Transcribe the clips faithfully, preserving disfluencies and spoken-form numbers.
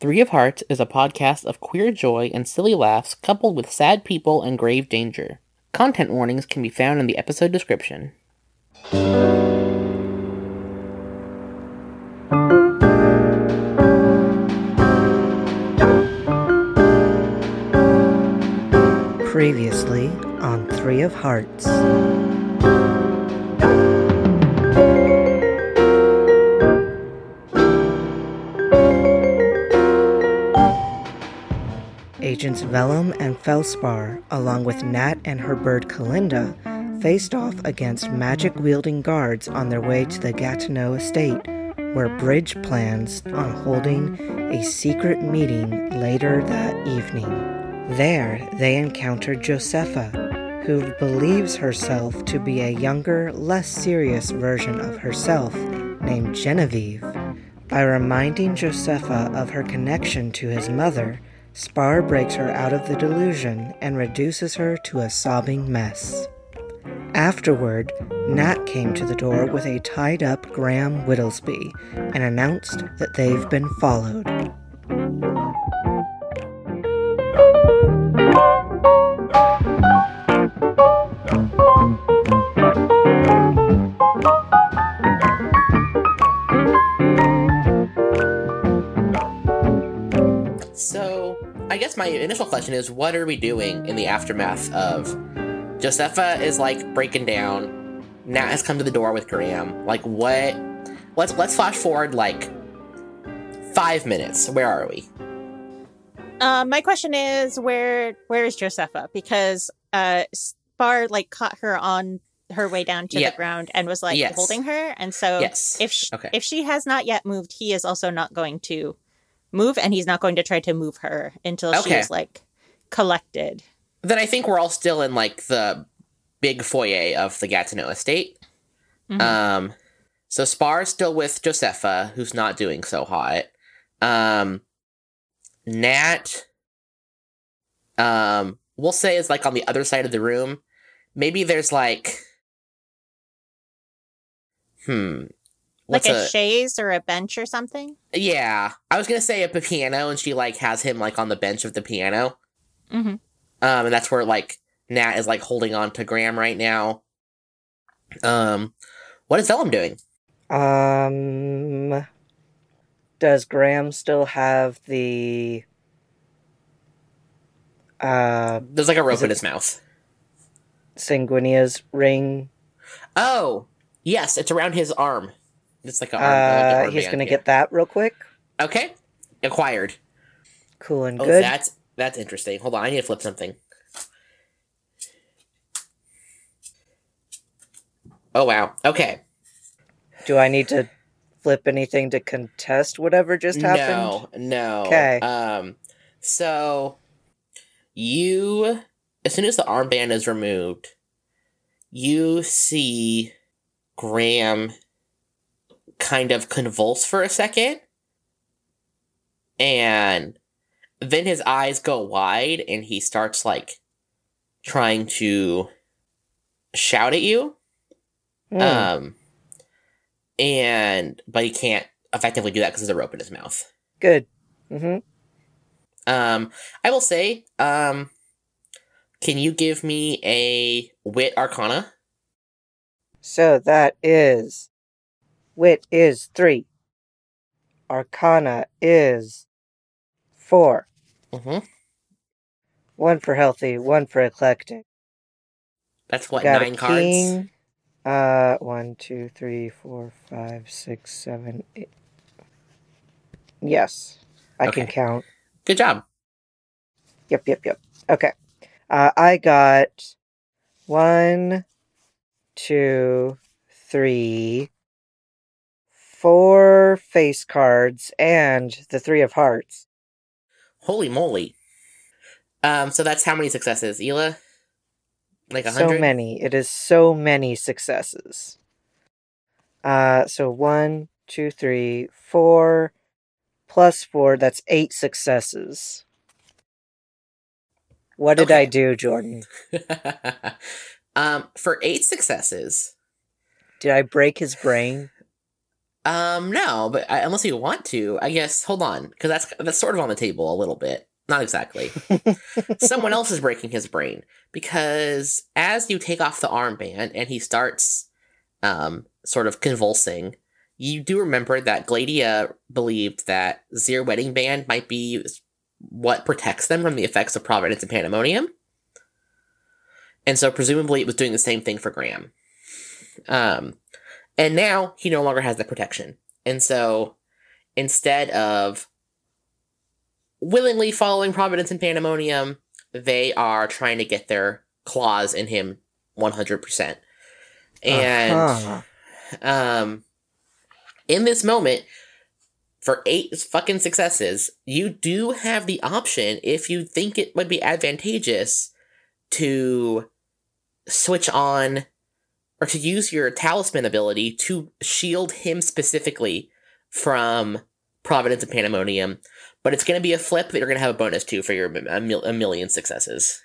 Three of Hearts is a podcast of queer joy and silly laughs coupled with sad people and grave danger. Content warnings can be found in the episode description. Previously on Three of Hearts. Agents Vellum and Felspar, along with Nat and her bird Kalinda, faced off against magic-wielding guards on their way to the Gatineau estate, where Bridge plans on holding a secret meeting later that evening. There, they encountered Josepha, who believes herself to be a younger, less serious version of herself, named Genevieve. By reminding Josepha of her connection to his mother, Spar breaks her out of the delusion and reduces her to a sobbing mess. Afterward, Nat came to the door with a tied-up Graham Whittlesby and announced that they've been followed. So, I guess my initial question is, what are we doing in the aftermath of Josepha is like breaking down, Nat has come to the door with Graham. Like, what? Let's let's flash forward like five minutes. Where are we? Uh, my question is, where where is Josepha? Because uh, Spar like caught her on her way down to Yeah. the ground and was like Yes. holding her, and so Yes. if she, Okay. if she has not yet moved, he is also not going to move, and he's not going to try to move her until she Okay. is like collected. Then I think we're all still in like the big foyer of the Gatineau estate. Mhm. Um, so Spar's still with Josepha, who's not doing so hot. Um, Nat, um, we'll say is like on the other side of the room. Maybe there's like, hmm, what's like a, chaise or a bench or something. yeah, I was gonna say a piano, and she like has him like on the bench of the piano. Mm-hmm. Um, and that's where like Nat is like holding on to Graham right now. Um, what is Vellum doing? Um, does Graham still have the, uh, There's like a rope Is it- in his mouth. Sanguinia's ring? Oh, yes, it's around his arm. It's like an arm. Uh, like an he's armband, gonna yeah. get that real quick. Okay, acquired. Cool and Oh, good. that's that's interesting. Hold on, I need to flip something. Oh wow. Okay. Do I need to flip anything to contest whatever just happened? No, no. 'Kay. Um, so you, as soon as the armband is removed, you see Graham kind of convulse for a second, and then his eyes go wide, and he starts like trying to shout at you. Hmm. Um, and but he can't effectively do that because there's a rope in his mouth. Good. Mm-hmm. Um, I will say, um, can you give me a wit arcana? So that is... Wit is three. Arcana is four. Mm-hmm. One for healthy, one for eclectic. That's what, Got nine a cards? king. Uh, one, two, three, four, five, six, seven, eight. Yes, I can Okay. count. Good job. Yep, yep, yep. Okay. Uh, I got one, two, three, four face cards and the three of hearts. Holy moly. Um, so that's how many successes, Ela? Like a So hundred? many. It is so many successes. Uh, so one, two, three, four, plus four. That's eight successes. What did Okay. I do, Jordan? um, for eight successes, Did I break his brain? Um, no, but I, unless you want to, I guess. Hold on, because that's that's sort of on the table a little bit. Not exactly. Someone else is breaking his brain because as you take off the armband and he starts, um, sort of convulsing, you do remember that Gladia believed that Zir Wedding Band might be what protects them from the effects of Providence and Pandemonium. And so presumably it was doing the same thing for Graham. Um, and now he no longer has that protection. And so instead of willingly following Providence and Pandemonium, they are trying to get their claws in him one hundred percent. And Uh-huh. um, in this moment, for eight fucking successes, you do have the option, if you think it would be advantageous, to switch on or to use your talisman ability to shield him specifically from Providence and Pandemonium. But it's going to be a flip that you're going to have a bonus to for your a, mil- a million successes.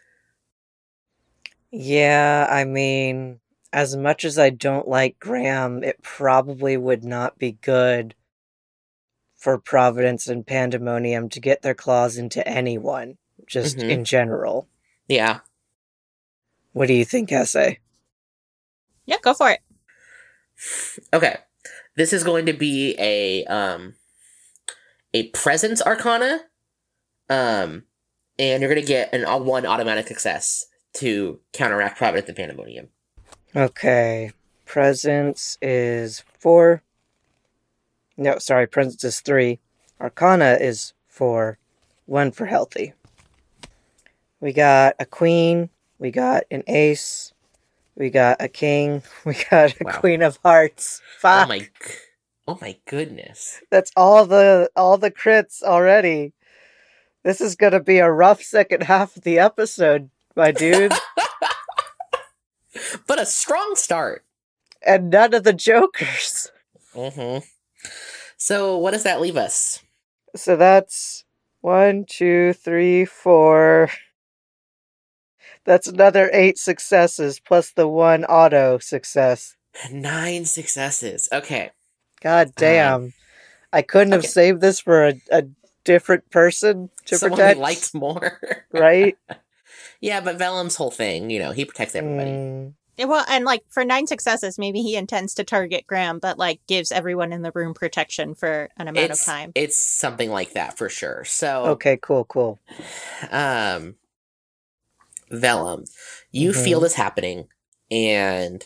Yeah, I mean, as much as I don't like Graham, it probably would not be good for Providence and Pandemonium to get their claws into anyone, just Mhm. in general. Yeah. What do you think, Essay? Yeah, go for it. Okay. This is going to be a um a presence arcana. Um and you're going to get an uh, one automatic success to counteract Providence and Pandemonium. Okay, Presence is four. No, sorry, Presence is three. Arcana is four. One for healthy. We got a queen. We got an ace. We got a king. We got a Wow. queen of hearts. Fuck. Oh my g- Oh my goodness. That's all the all the crits already. This is gonna be a rough second half of the episode, my dude. But a strong start. And none of the jokers. Mhm. So, what does that leave us? So that's one, two, three, four. That's another eight successes plus the one auto success. Nine successes. Okay. God damn. I couldn't have okay. saved this for a, a different person to Someone protect. we liked more. Right? Yeah, but Vellum's whole thing, you know, he protects everybody. Mm, Yeah, well, and like for nine successes, maybe he intends to target Graham, but like gives everyone in the room protection for an amount it's, of time. It's something like that for sure. So, okay, cool, cool. um, Vellum, you Mhm. feel this happening, and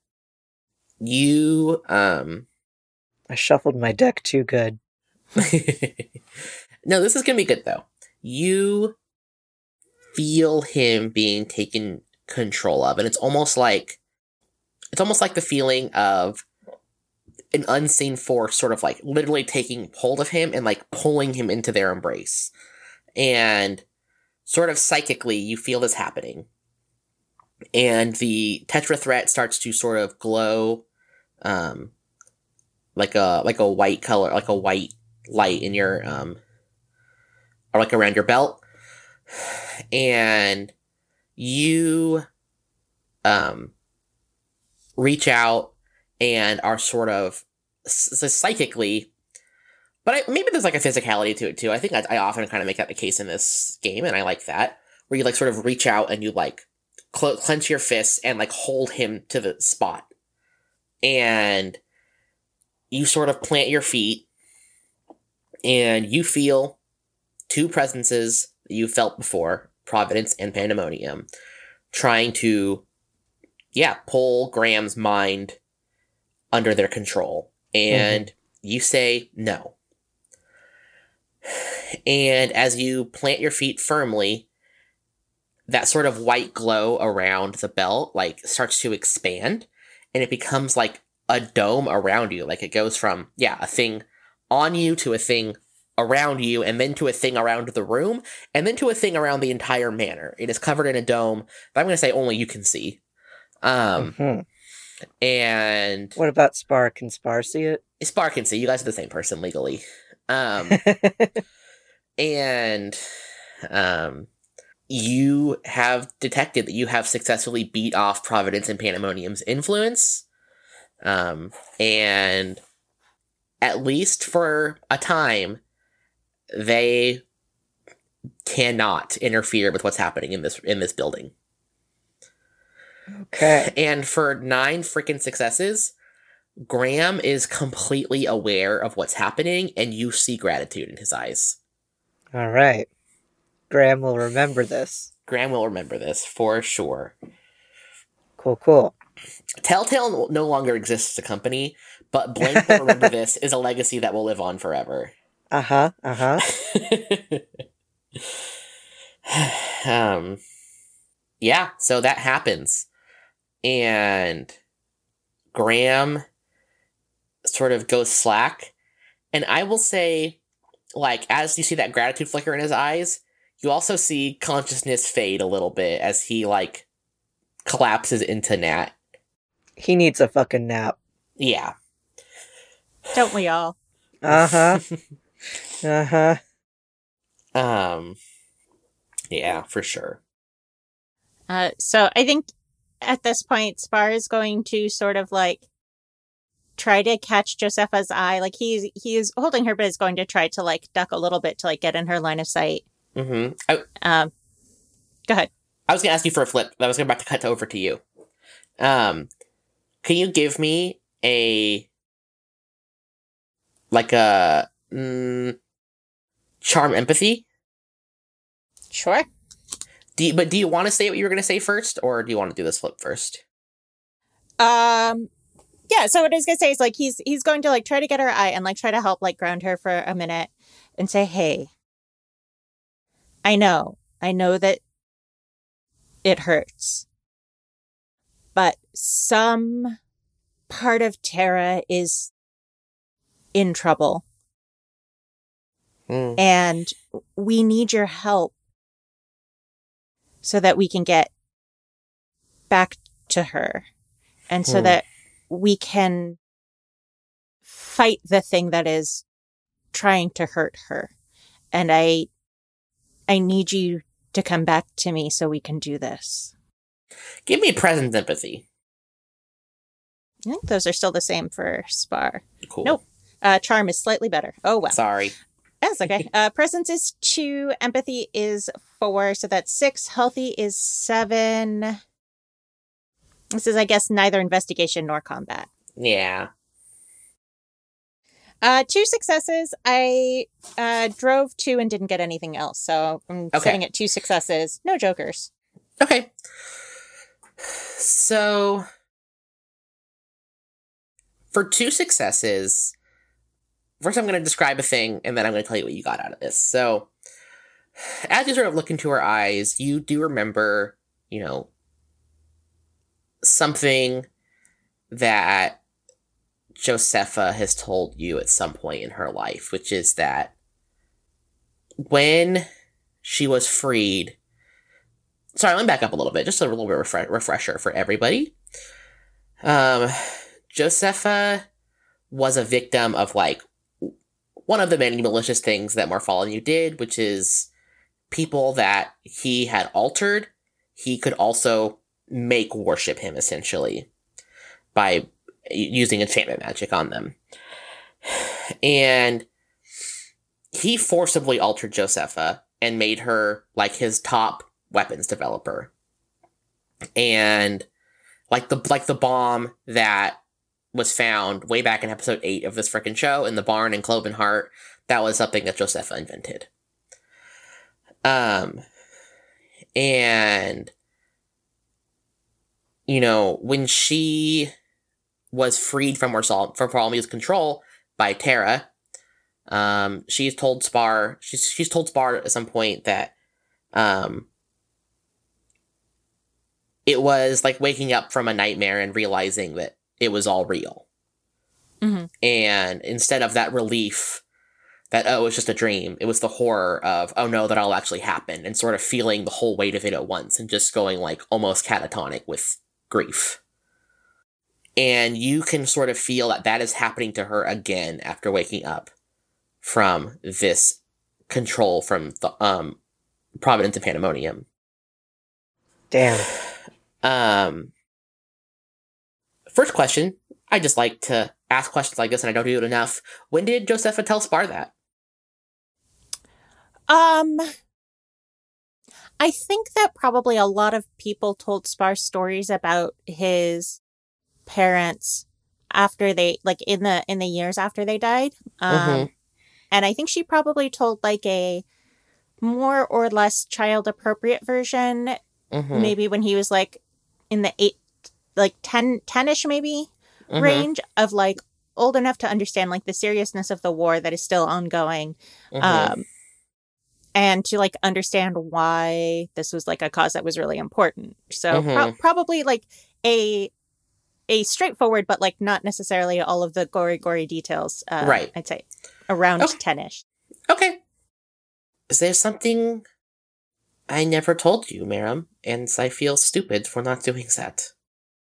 you, um, I shuffled my deck too good. no, this is gonna be good though. You feel him being taken control of, and it's almost like it's almost like the feeling of an unseen force sort of like literally taking hold of him and like pulling him into their embrace. And sort of psychically you feel this happening. And the Tetra threat starts to sort of glow um like a like a white color, like a white light in your um or like around your belt. And you um reach out and are sort of s- psychically, but I, maybe there's like a physicality to it too. I think I, I often kind of make that the case in this game, and I like that, where you like sort of reach out and you like cl- clench your fists and like hold him to the spot, and you sort of plant your feet, and you feel two presences that you felt before, Providence and Pandemonium, trying to, yeah, pull Graham's mind under their control. And mm-hmm. you say no. And as you plant your feet firmly, that sort of white glow around the belt like starts to expand, and it becomes like a dome around you. Like it goes from, yeah, a thing on you to a thing around you, and then to a thing around the room, and then to a thing around the entire manor. It is covered in a dome that I'm going to say only you can see. Um, Mhm. And what about Spar? Can Spar see it? Spar can see. You guys are the same person legally. Um, and um, you have detected that you have successfully beat off Providence and Pandemonium's influence. Um, and at least for a time, they cannot interfere with what's happening in this in this building. Okay. And for nine freaking successes, Graham is completely aware of what's happening, and you see gratitude in his eyes. All right. Graham will remember this. Graham will remember this for sure. Cool, cool. Telltale no longer exists as a company, but Blank will remember this is a legacy that will live on forever. Uh-huh, uh-huh. um, yeah, so that happens. And Graham sort of goes slack. And I will say, like, as you see that gratitude flicker in his eyes, you also see consciousness fade a little bit as he, like, collapses into Nat. He needs a fucking nap. Yeah. Don't we all? Uh-huh. uh-huh. Um, yeah, for sure. Uh, so I think at this point, Spar is going to sort of like try to catch Josepha's eye. Like he's he's holding her, but is going to try to like duck a little bit to like get in her line of sight. Mm-hmm. I, Um, go ahead. I was gonna ask you for a flip. I was gonna about to cut over to you. Um, can you give me a like a mm, charm empathy? Sure. Do you, but do you want to say what you were gonna say first, or do you want to do this flip first? Um, yeah. So what I was gonna say is like he's he's going to like try to get her eye and like try to help like ground her for a minute and say, "Hey, I know, I know that it hurts, but some part of Tara is in trouble, Mm. and we need your help so that we can get back to her, and so Hmm. that we can fight the thing that is trying to hurt her. And I, I need you to come back to me so we can do this." Give me present empathy. I think those are still the same for Spar. Cool. Nope. Uh, charm is slightly better. Oh, well. Sorry. That's okay. Uh, presence is two. Empathy is four. So that's six. Healthy is seven. This is, I guess, neither investigation nor combat. Yeah. Uh, two successes. I uh, drove two and didn't get anything else. So I'm Okay. sitting at two successes. No jokers. Okay. So, for two successes, first I'm going to describe a thing, and then I'm going to tell you what you got out of this. So, as you sort of look into her eyes, you do remember, you know, something that Josepha has told you at some point in her life, which is that when she was freed... Sorry, let me back up a little bit, just a little bit of refre- refresher for everybody. Um, Josepha was a victim of, like, one of the many malicious things that Morphology did, which is people that he had altered, he could also make worship him, essentially, by using enchantment magic on them. And he forcibly altered Josepha and made her, like, his top weapons developer. And like the like the bomb that was found way back in episode eight of this frickin' show in the barn in Clovenheart, that was something that Josepha invented. Um, and you know, when she was freed from Barthol- from Bartholomew's control by Tara, um, she's told Spar she's she's told Spar at some point that um. it was like waking up from a nightmare and realizing that it was all real. Mm-hmm. And instead of that relief that, oh, it's just a dream, it was the horror of, oh no, that all actually happened, and sort of feeling the whole weight of it at once and just going like almost catatonic with grief. And you can sort of feel that that is happening to her again after waking up from this control from the um, Providence and Pandemonium. Damn. Um, first question, I just like to ask questions like this, and I don't do it enough. When did Josepha tell Spar that? Um, I think that probably a lot of people told Spar stories about his parents after they, like, in the in the years after they died. Um, Mm-hmm. and I think she probably told like a more or less child appropriate version, Mm-hmm. maybe when he was like in the eight, like ten, ten-ish maybe Mm-hmm. range of like old enough to understand like the seriousness of the war that is still ongoing. Mm-hmm. Um, and to like understand why this was like a cause that was really important. So Mhm. pro- probably like a a straightforward, but like not necessarily all of the gory, gory details. Uh, Right. I'd say around Okay. ten-ish. Okay. Is there something I never told you, Meram, and I feel stupid for not doing that?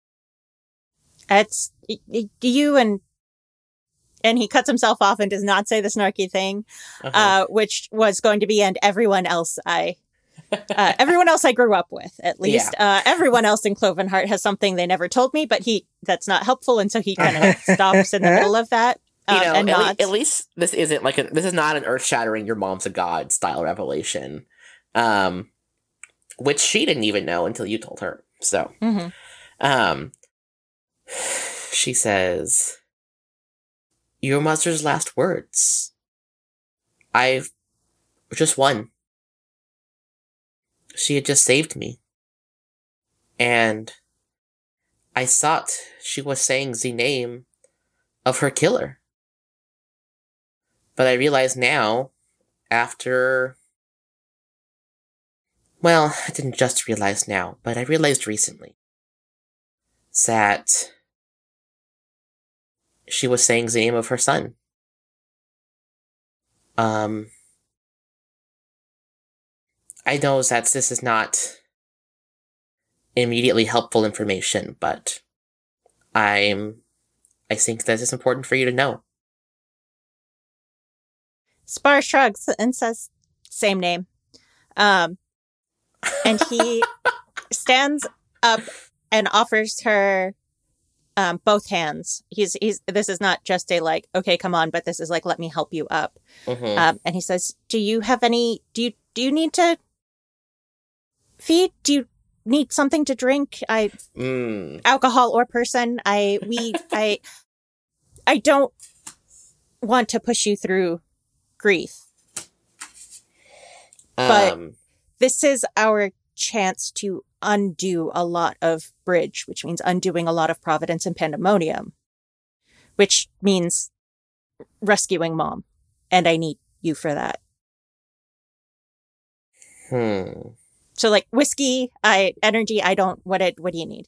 It's y- y- you and and he cuts himself off and does not say the snarky thing, Uh-huh. uh, which was going to be and everyone else I. Uh, everyone else I grew up with, at least. Uh, everyone else in Clovenheart has something they never told me, but he that's not helpful, and so he kind of stops in the middle of that. Um, you know, and at, le- nods. at least this isn't like a, this is not an earth-shattering "your mom's a god" style revelation, um, which she didn't even know until you told her. So, Mhm. um, she says, "Your mother's last words. I've just won. She had just saved me. And I thought she was saying the name of her killer. But I realize now, after... Well, I didn't just realize now, but I realized recently that she was saying the name of her son. Um, I know that this is not immediately helpful information, but I'm... I think that it's important for you to know." Spar shrugs and says, "Same name." Um, and he stands up and offers her um, both hands. He's he's. This is not just a like, okay, come on, but this is like, let me help you up. Mhm. Um, and he says, "Do you have any? Do you do you need to feed? Do you need something to drink? I Mm. alcohol or person? I we I I don't want to push you through grief. But- Um, This is our chance to undo a lot of bridge, which means undoing a lot of Providence and Pandemonium, which means rescuing Mom. And I need you for that. hmm. So like whiskey, I energy, I don't what it what do you need?"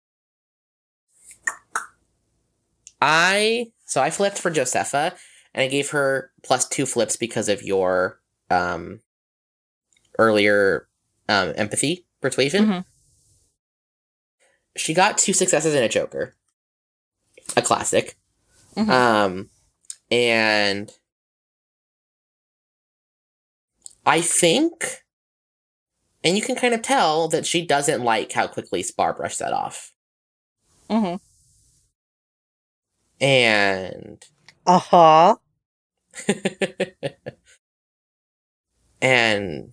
I so I flipped for Josepha, and I gave her plus two flips because of your um earlier um empathy persuasion. Mhm. She got two successes and a joker, a classic. Mhm. Um, and I think, and you can kind of tell that she doesn't like how quickly Spar brushed that off, Mhm. and. Uh-huh. And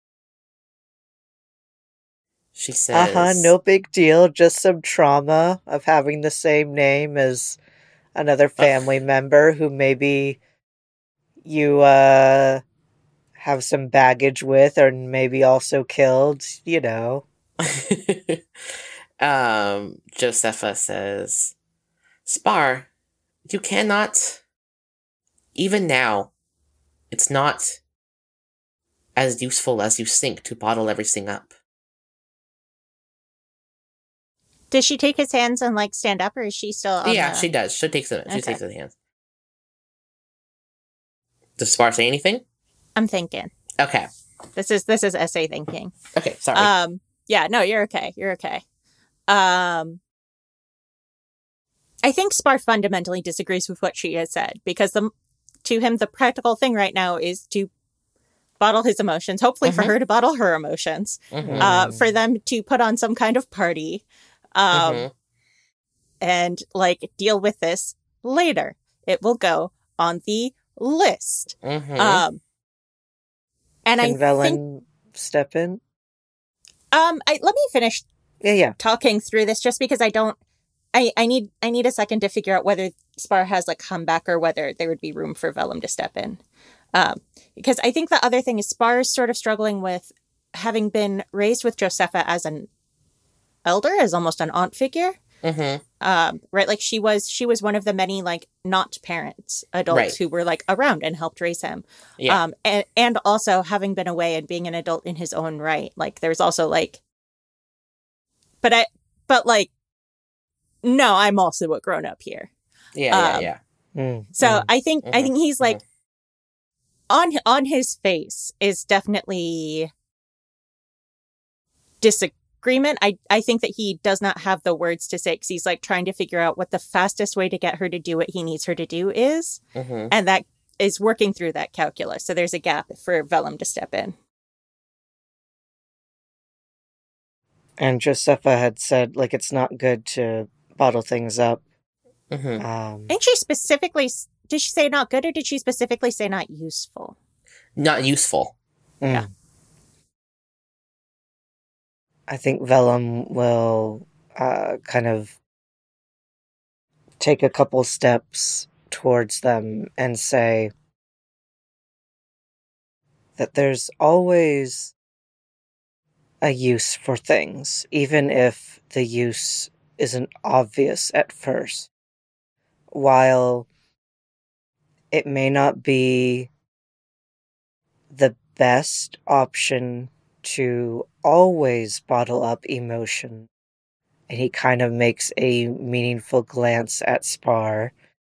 she says, Uh-huh, no big deal. Just some trauma of having the same name as another family member who maybe you uh have some baggage with, or maybe also killed, you know. um, Josepha says, "Spar, you cannot, even now, it's not as useful as you think to bottle everything up." Does she take his hands and like stand up, or is she still on yeah, the... she does. She takes it. She Okay. takes it in hands. Does Spar say anything? I'm thinking. Okay. This is this is essay thinking. Okay, sorry. Um yeah, no, you're okay. You're okay. Um I think Spar fundamentally disagrees with what she has said, because the to him the practical thing right now is to bottle his emotions, hopefully for Mhm. her to bottle her emotions, Mhm. uh for them to put on some kind of party. Um Mhm. and like deal with this later. It will go on the list. Mm-hmm. Um, and Can I Velen think, step in? um, I let me finish Yeah, yeah. talking through this just because I don't. I, I need I need a second to figure out whether Spar has like come back or whether there would be room for Vellum to step in. Um, because I think the other thing is Spar is sort of struggling with having been raised with Josepha as an elder, as almost an aunt figure. Mm-hmm. Um, right, like she was she was one of the many like not parents adults Right. who were like around and helped raise him. Yeah. Um, and and also having been away and being an adult in his own right, like there's also like, but I but like. No, I'm also a grown up here. Yeah, um, yeah, yeah. Mm, So mm. I think I Mhm, think he's like on on his face is definitely disagreement. I I think that he does not have the words to say because he's like trying to figure out what the fastest way to get her to do what he needs her to do is, Mm-hmm. and that is working through that calculus. So there's a gap for Vellum to step in. And Josepha had said, like, it's not good to bottle things up. Mm-hmm. Um, And she specifically did she say not good or did she specifically say not useful? Not useful. mm. yeah. I think Vellum will uh, kind of take a couple steps towards them and say that there's always a use for things, even if the use isn't obvious at first. While it may not be the best option to always bottle up emotion, and he kind of makes a meaningful glance at Spar.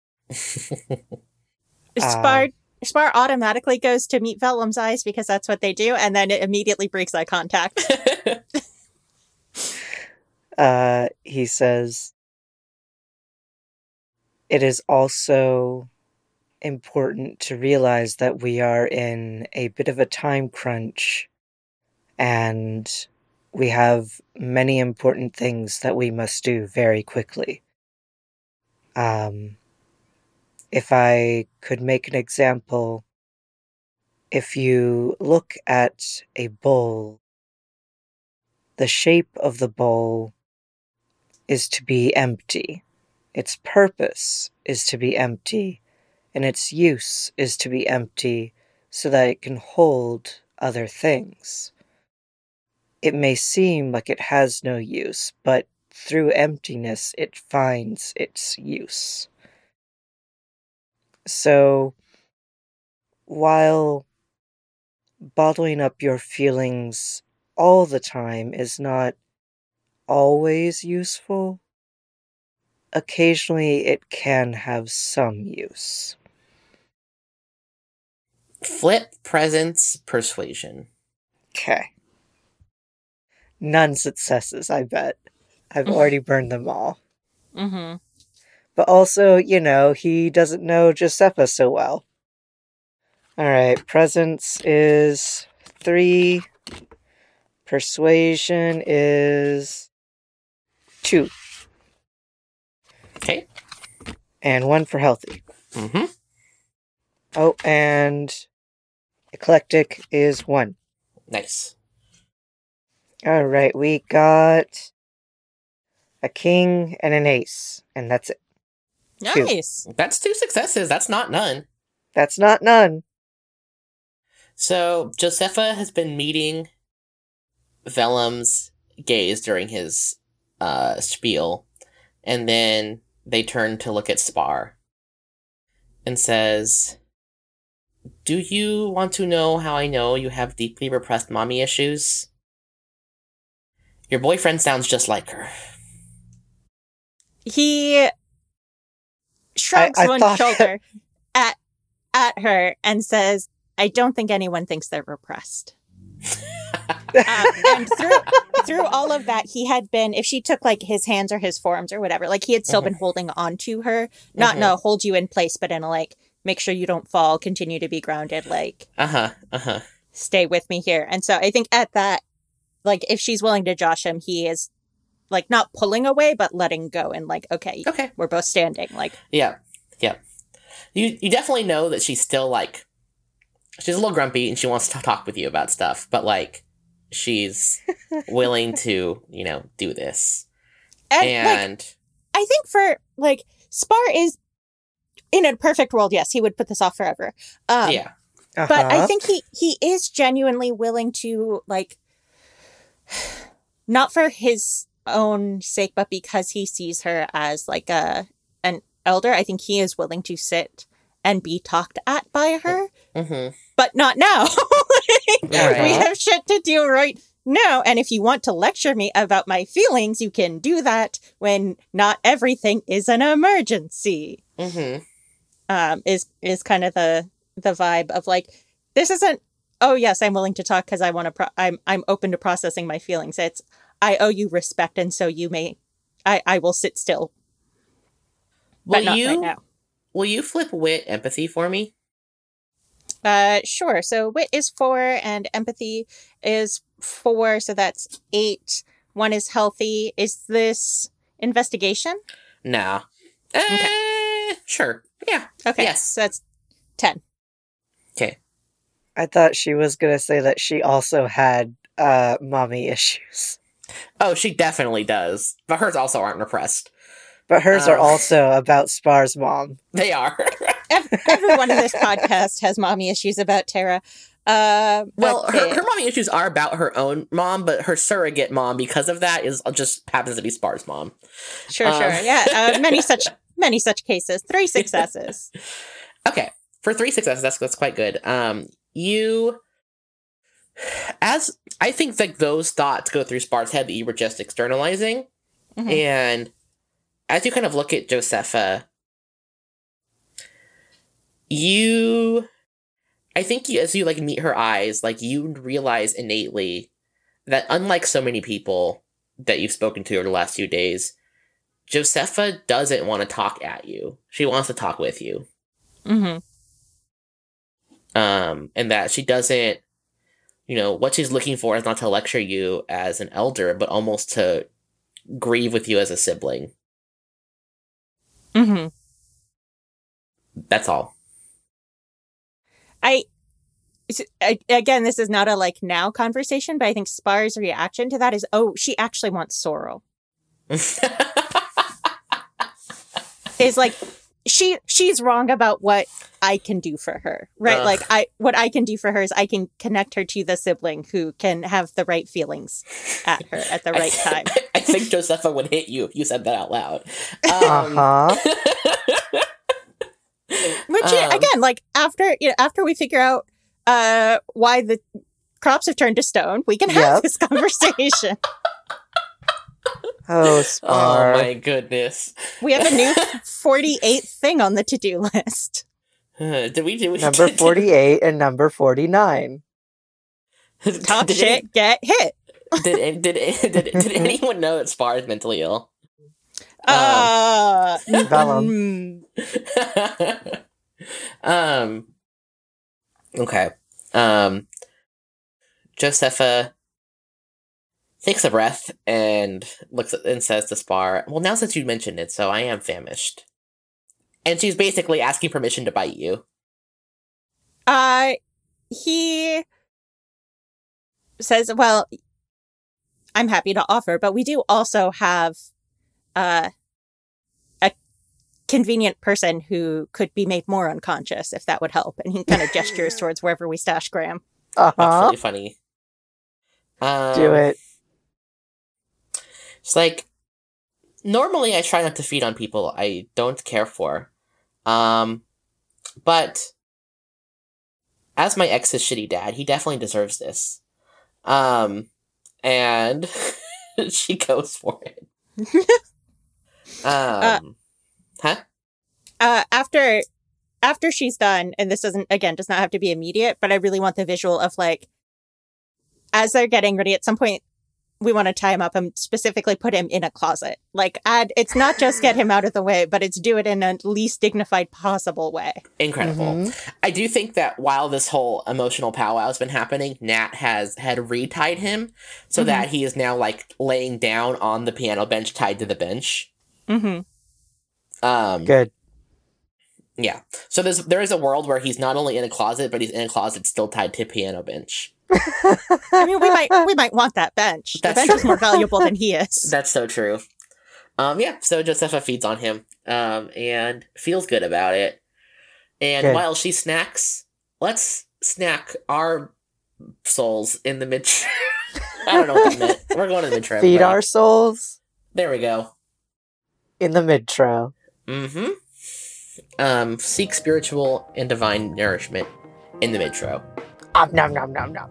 Spar Um, Spar automatically goes to meet Vellum's eyes because that's what they do, and then it immediately breaks eye contact. uh, he says, it is also important to realize that we are in a bit of a time crunch, and we have many important things that we must do very quickly. Um, if I could make an example, if you look at a bowl, the shape of the bowl is to be empty. Its purpose is to be empty, and its use is to be empty so that it can hold other things. It may seem like it has no use, but through emptiness it finds its use. So, while bottling up your feelings all the time is not always useful, occasionally it can have some use. Flip, presence, persuasion. Okay. None successes, I bet. I've already burned them all. Mm-hmm. But also, you know, he doesn't know Josepha so well. Alright, presence is three. Persuasion is two. Okay. And one for healthy. Mm-hmm. Oh, and eclectic is one. Nice. Alright, we got a king and an ace. And that's it. Two. Nice. That's two successes. That's not none. That's not none. So, Josepha has been meeting Vellum's gaze during his uh, spiel, and then they turn to look at Spar and says, "Do you want to know how I know you have deeply repressed mommy issues? Your boyfriend sounds just like her." He shrugs I- I one thought- shoulder at at her and says, "I don't think anyone thinks they're repressed." um, and through through all of that, he had been, if she took like his hands or his forearms or whatever, like he had still Mhm. been holding on to her, not Mhm. no hold you in place, but in a like make sure you don't fall, continue to be grounded, like Uh-huh, uh-huh. stay with me here. And so I think at that, like if she's willing to josh him, he is like not pulling away, but letting go and like, okay, Okay. we're both standing. Like, Yeah. Yeah. You you definitely know that she's still like, she's a little grumpy and she wants to talk with you about stuff, but like she's willing to, you know, do this. and, And like, I think for like Spar is in a perfect world, yes, he would put this off forever. Um, yeah. Uh-huh. But I think he he is genuinely willing to like, not for his own sake, but because he sees her as like a an elder. I think he is willing to sit and be talked at by her, Mm-hmm. but not now. Like, Right. We have shit to do right now. And if you want to lecture me about my feelings, you can do that when not everything is an emergency. Mm-hmm. Um, is is kind of the the vibe of like, this isn't, oh yes, I'm willing to talk because I want to. Pro- I'm I'm open to processing my feelings. It's, I owe you respect, and so you may, I I will sit still, but Will not you right now. will you flip wit empathy for me? Uh, sure. So wit is four, and empathy is four. So that's eight. One is healthy. Is this investigation? No. Eh, sure. Yeah. Okay. Yes. So that's ten. Okay. I thought she was gonna say that she also had uh mommy issues. Oh, she definitely does. But hers also aren't repressed. But hers are Um. also about Spar's mom. They are. Ev- Everyone in this podcast has mommy issues about Tara. Uh, Well, okay. her, her mommy issues are about her own mom, but her surrogate mom, because of that, is just happens to be Spar's mom. Sure, Um. sure. Yeah, uh, many such many such cases. Three successes. Okay, for three successes, that's that's quite good. Um, you, as I think that those thoughts go through Spar's head that you were just externalizing, Mhm. and as you kind of look at Josepha, you, I think you, as you like meet her eyes, like you realize innately that unlike so many people that you've spoken to over the last few days, Josepha doesn't want to talk at you. She wants to talk with you. Mm-hmm. Um, and that she doesn't, you know, what she's looking for is not to lecture you as an elder, but almost to grieve with you as a sibling. Mm-hmm. That's all. I, it's- I again, this is not a like now conversation, but I think Spar's reaction to that is, oh, she actually wants Sorrel. Is like, she she's wrong about what I can do for her, right? Ugh. Like I what I can do for her is I can connect her to the sibling who can have the right feelings at her at the right I, time. I think Josepha would hit you if you said that out loud. Um, Uh-huh. Which yeah, Um, again, like after you know, after we figure out uh why the crops have turned to stone, we can have Yep. this conversation. Oh, Oh Spar. my goodness. We have a new forty-eighth thing on the to-do list. Uh, did we do Number did- forty-eight and number forty-nine. did- Top did shit, get hit. Any, did, did, did, did anyone know that Spar is mentally ill? Uh, Vellum. mm, um. Okay. Um. Josepha takes a breath and looks at, and says to Spar, "Well, now since you mentioned it, so I am famished." And she's basically asking permission to bite you. uh, he says, well, I'm happy to offer, but we do also have uh, a convenient person who could be made more unconscious, if that would help. And he kind of gestures towards wherever we stash Graham. That's Uh-huh. really funny. Um, Do it. It's like, normally I try not to feed on people I don't care for. Um, but as my ex's shitty dad, he definitely deserves this. Um, and she goes for it. Um, huh? Uh, after after she's done, and this doesn't again does not have to be immediate, but I really want the visual of like as they're getting ready at some point we want to tie him up and specifically put him in a closet. Like, add, it's not just get him out of the way, but it's do it in a least dignified possible way. Incredible. Mm-hmm. I do think that while this whole emotional powwow has been happening, Nat has had retied him so mm-hmm. that he is now, like, laying down on the piano bench tied to the bench. Mm-hmm. Um, Good. Yeah. So there's there is a world where he's not only in a closet, but he's in a closet still tied to a piano bench. I mean, we might we might want that bench. That's the bench true. Is more valuable than he is. That's so true. Um, yeah, so Josepha feeds on him, um, and feels good about it. And good. While she snacks, let's snack our souls in the mid. I don't know what that meant. We're going to the mid-tro. Feed our souls. There we go. In the mid-tro. Mm-hmm. Um, seek spiritual and divine nourishment in the mid-tro. Um, nom nom nom nom.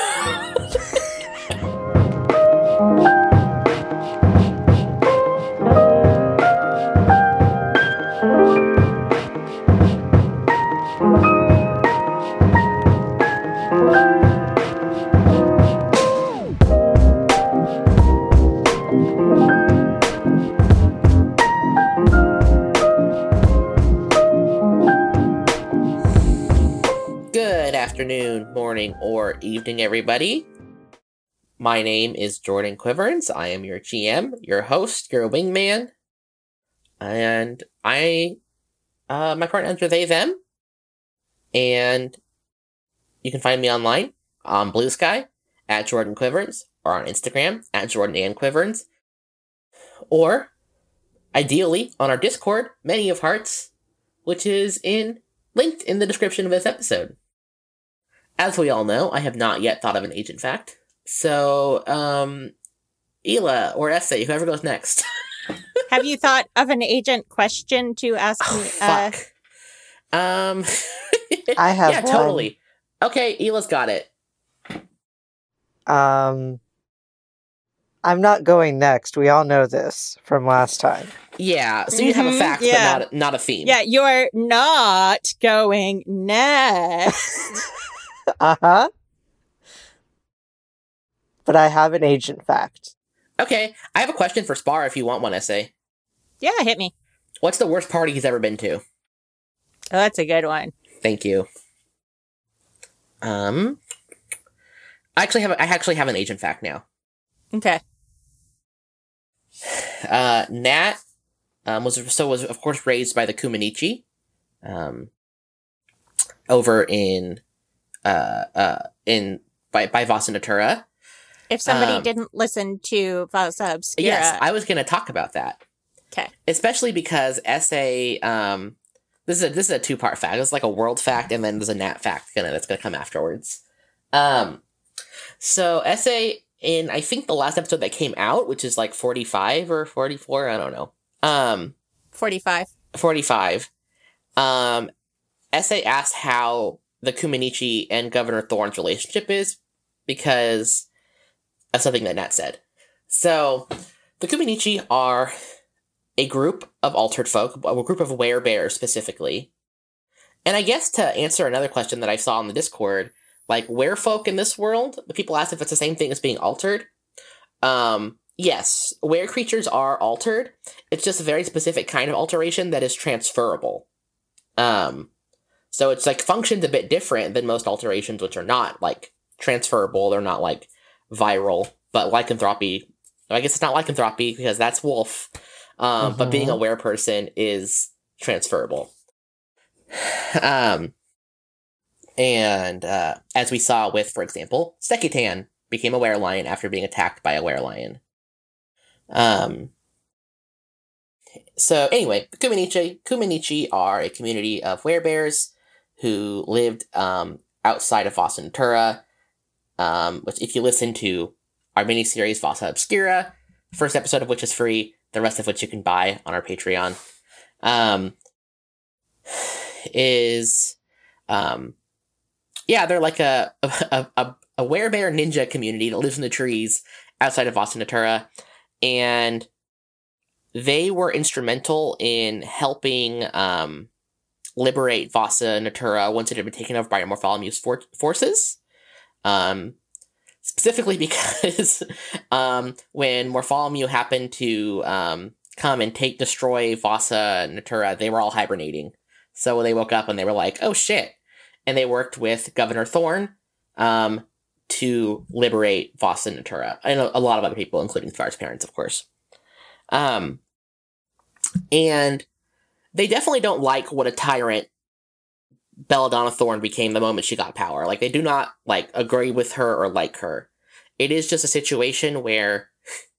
Afternoon, morning, or evening, everybody. My name is Jordan Quiverns. I am your G M, your host, your wingman, and I, uh, my pronouns are they, them, and you can find me online on Blue Sky at Jordan Quiverns, or on Instagram at Jordan and Quiverns, or ideally on our Discord, Many of Hearts, which is in linked in the description of this episode. As we all know, I have not yet thought of an agent fact. So, um, Ela or Essay, whoever goes next. Have you thought of an agent question to ask oh, me? Fuck. Uh... Um, I have Yeah, one. totally. Okay, Ela's got it. Um, I'm not going next. We all know this from last time. Yeah, so you mm-hmm, have a fact, yeah. but not, not a theme. Yeah, you're not going next. Uh-huh. But I have an agent fact. Okay, I have a question for Spar if you want one, Essay. Yeah, hit me. What's the worst party he's ever been to? Oh, that's a good one. Thank you. Um, I actually have a, I actually have an agent fact now. Okay. Uh, Nat um, was so was of course raised by the Kumanichi, um, over in uh uh in by by Vasa Natura. If somebody um, didn't listen to Vasa Obscura, yes, I was going to talk about that. Okay, especially because S A um this is a, this is a two part fact. It's like a world fact, and then there's a Nat fact gonna that's gonna come afterwards. Um, so S A in I think the last episode that came out, which is like forty-five or forty-four, I don't know. Um, forty-five. forty-five. Um, S A asked how the Kumanichi and Governor Thorn's relationship is because of something that Nat said. So, the Kumanichi are a group of altered folk, a group of werebears specifically. And I guess to answer another question that I saw on the Discord, like, werefolk in this world, the people asked if it's the same thing as being altered. Um, yes, were creatures are altered. It's just a very specific kind of alteration that is transferable. Um... So it's, like, functions a bit different than most alterations, which are not, like, transferable. They're not, like, viral. But lycanthropy, I guess it's not lycanthropy because that's wolf. Um, mm-hmm. But being a were person is transferable. Um, and uh, as we saw with, for example, Sekitan became a were-lion after being attacked by a were-lion. Um... So anyway, the Kumanichi, Kumanichi are a community of werebears who lived um, outside of Vasa Natura, um, which if you listen to our miniseries Vasa Obscura, first episode of which is free, the rest of which you can buy on our Patreon, um, is, um, yeah, they're like a, a, a, a werebear ninja community that lives in the trees outside of Vasa Natura, and they were instrumental in helping um, liberate Vasa Natura once it had been taken over by Morpholomews for- forces. Um, specifically because um, when Morpholomew happened to um, come and take destroy Vasa Natura, they were all hibernating. So when they woke up and they were like, oh shit. And they worked with Governor Thorn um, to liberate Vasa Natura. And a, a lot of other people, including Thar's parents, of course. Um, and they definitely don't like what a tyrant Belladonna Thorn became the moment she got power. Like, they do not, like, agree with her or like her. It is just a situation where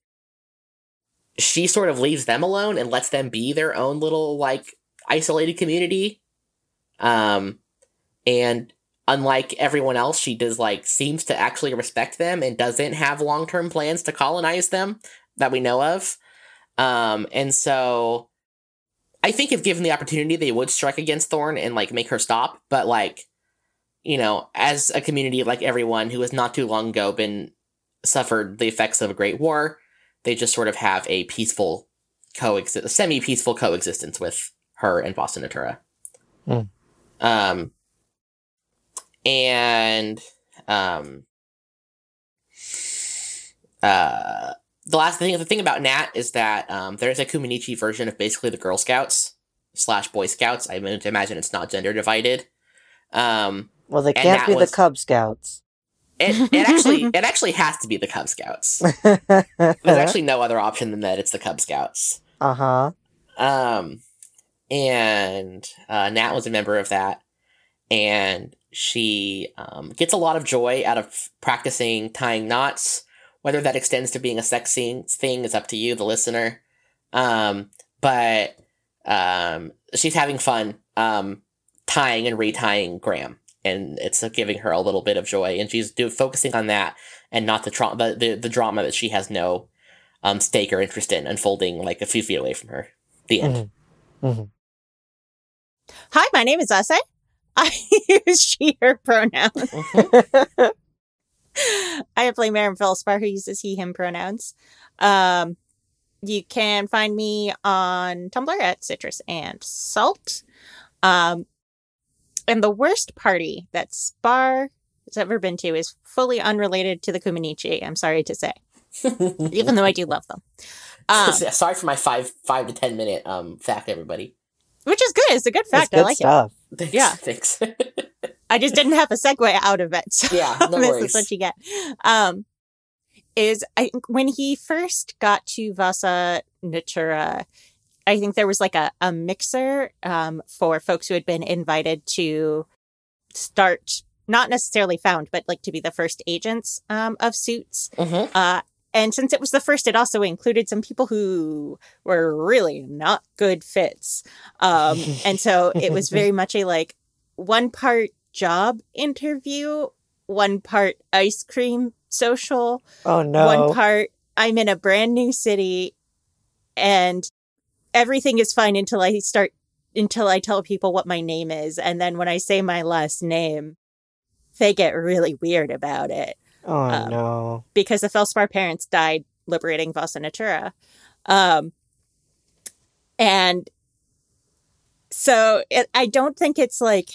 she sort of leaves them alone and lets them be their own little, like, isolated community. Um, and unlike everyone else, she does, like, seems to actually respect them and doesn't have long-term plans to colonize them that we know of. Um, and so I think if given the opportunity, they would strike against Thorn and, like, make her stop. But, like, you know, as a community like everyone who has not too long ago been suffered the effects of a great war, they just sort of have a peaceful coexist, a semi-peaceful coexistence with her and Vasa Natura. Mm. Um, and, um, uh, the last thing, the thing about Nat is that um, there's a Kumanichi version of basically the Girl Scouts slash Boy Scouts. I mean, to imagine it's not gender divided. Um, well, they can't be was, the Cub Scouts. It it actually it actually has to be the Cub Scouts. There's actually no other option than that. It's the Cub Scouts. Uh huh. Um, and uh, Nat was a member of that, and she um, gets a lot of joy out of practicing tying knots. Whether that extends to being a sex scene thing is up to you, the listener. Um, but um, she's having fun um, tying and retying Graham, and it's uh, giving her a little bit of joy. And she's do- focusing on that and not the, tra- the, the the drama that she has no um, stake or interest in unfolding like a few feet away from her. The end. Mm-hmm. Mm-hmm. Hi, my name is Ase. I use she, her pronouns. Mm-hmm. I play Maren Felspar, who uses he, him pronouns. Um, you can find me on Tumblr at Citrus and Salt. Um, and the worst party that Spar has ever been to is fully unrelated to the Kumanichi, I'm sorry to say. Even though I do love them. Um, Sorry for my five five to ten minute um fact, everybody. which is good. It's a good fact. It's good I like stuff. it. Thanks, Yeah. Thanks. I just didn't have a segue out of it. So Yeah, no this worries. is what you get. Um, is I think when he first got to Vasa Natura, I think there was like a, a mixer um, for folks who had been invited to start, not necessarily found, but like to be the first agents um, of Suits. Mm-hmm. Uh, and since it was the first, it also included some people who were really not good fits. Um, and so it was very much a like one part job interview, one part ice cream social, Oh no. one part I'm in a brand new city and everything is fine until I start, until I tell people what my name is. And then when I say my last name, they get really weird about it. Oh um, no. Because the Felspar parents died liberating Vasa Natura. Um, and so it, I don't think it's like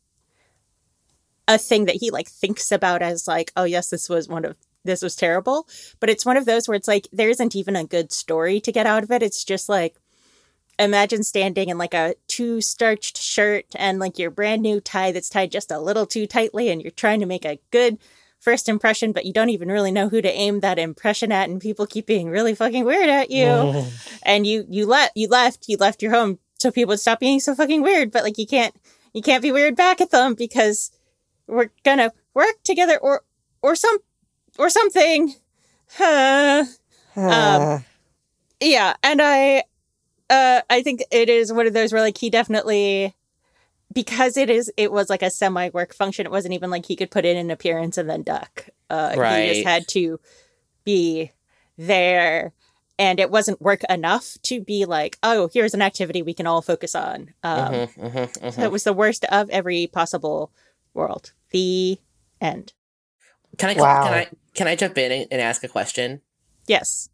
a thing that he like thinks about as like, oh yes, this was one of, this was terrible. But it's one of those where it's like, there isn't even a good story to get out of it. It's just like, imagine standing in like a too starched shirt and like your brand new tie that's tied just a little too tightly and you're trying to make a good first impression, but you don't even really know who to aim that impression at and people keep being really fucking weird at you. And you, you let, you left, you left your home so people would stop being so fucking weird, but like you can't, you can't be weird back at them because we're gonna work together or, or some, or something. Uh, um, yeah. And I, uh, I think it is one of those where like he definitely, because it is, it was like a semi work function. It wasn't even like he could put in an appearance and then duck. Uh, Right. He just had to be there. And it wasn't work enough to be like, oh, here's an activity we can all focus on. Um, Mm-hmm, mm-hmm, mm-hmm. So it was the worst of every possible world. The end. Can I Wow. can I can I jump in and ask a question? Yes.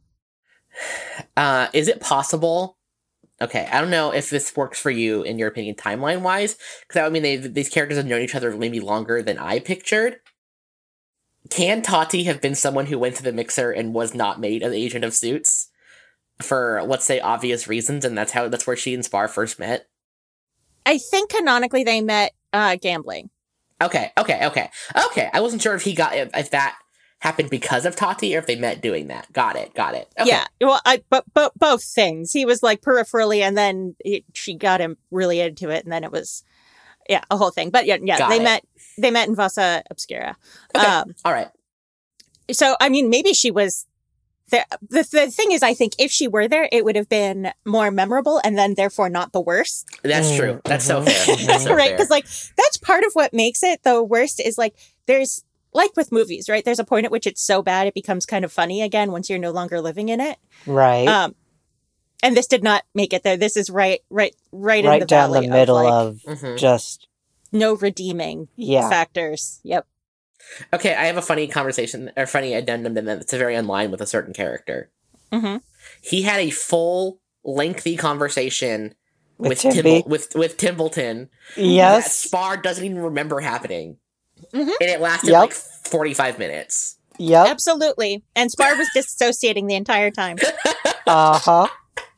Uh, is it possible? Okay, I don't know if this works for you in your opinion, timeline wise, because that would mean they these characters have known each other maybe longer than I pictured. can Tati have been someone who went to the mixer and was not made an agent of Suits for, let's say, obvious reasons, and that's how that's where she and Spar first met? I think canonically they met uh, gambling. Okay, okay, okay, okay. I wasn't sure if he got if, if that happened because of Tati or if they met doing that. Got it, got it. Okay. Yeah, well, I but, but both things. He was like peripherally, and then it, she got him really into it, and then it was, yeah, a whole thing. But yeah, yeah, Got they it. met. They met in Vasa Obscura. Okay, Um, all right. so I mean, maybe she was there. The the thing is, I think if she were there, it would have been more memorable, and then therefore not the worst. That's Mm, true. That's so mhm, fair. mhm. That's so Right, fair. because like that's part of what makes it the worst is like there's like with movies, right? There's a point at which it's so bad it becomes kind of funny again once you're no longer living in it. Right. Um, and this did not make it there. This is right, right, right, in right the down the valley middle of, like, of Mhm. just, no redeeming yeah. factors. Yep. Okay, I have a funny conversation or funny addendum, and that's very in line with a certain character. Mm-hmm. He had a full, lengthy conversation With with Timby? Timble, with with Timbleton that Yes. Spar doesn't even remember happening, Mhm. and it lasted Yep. like forty-five minutes. Yep. Absolutely. And Spar was dissociating the entire time. Uh-huh.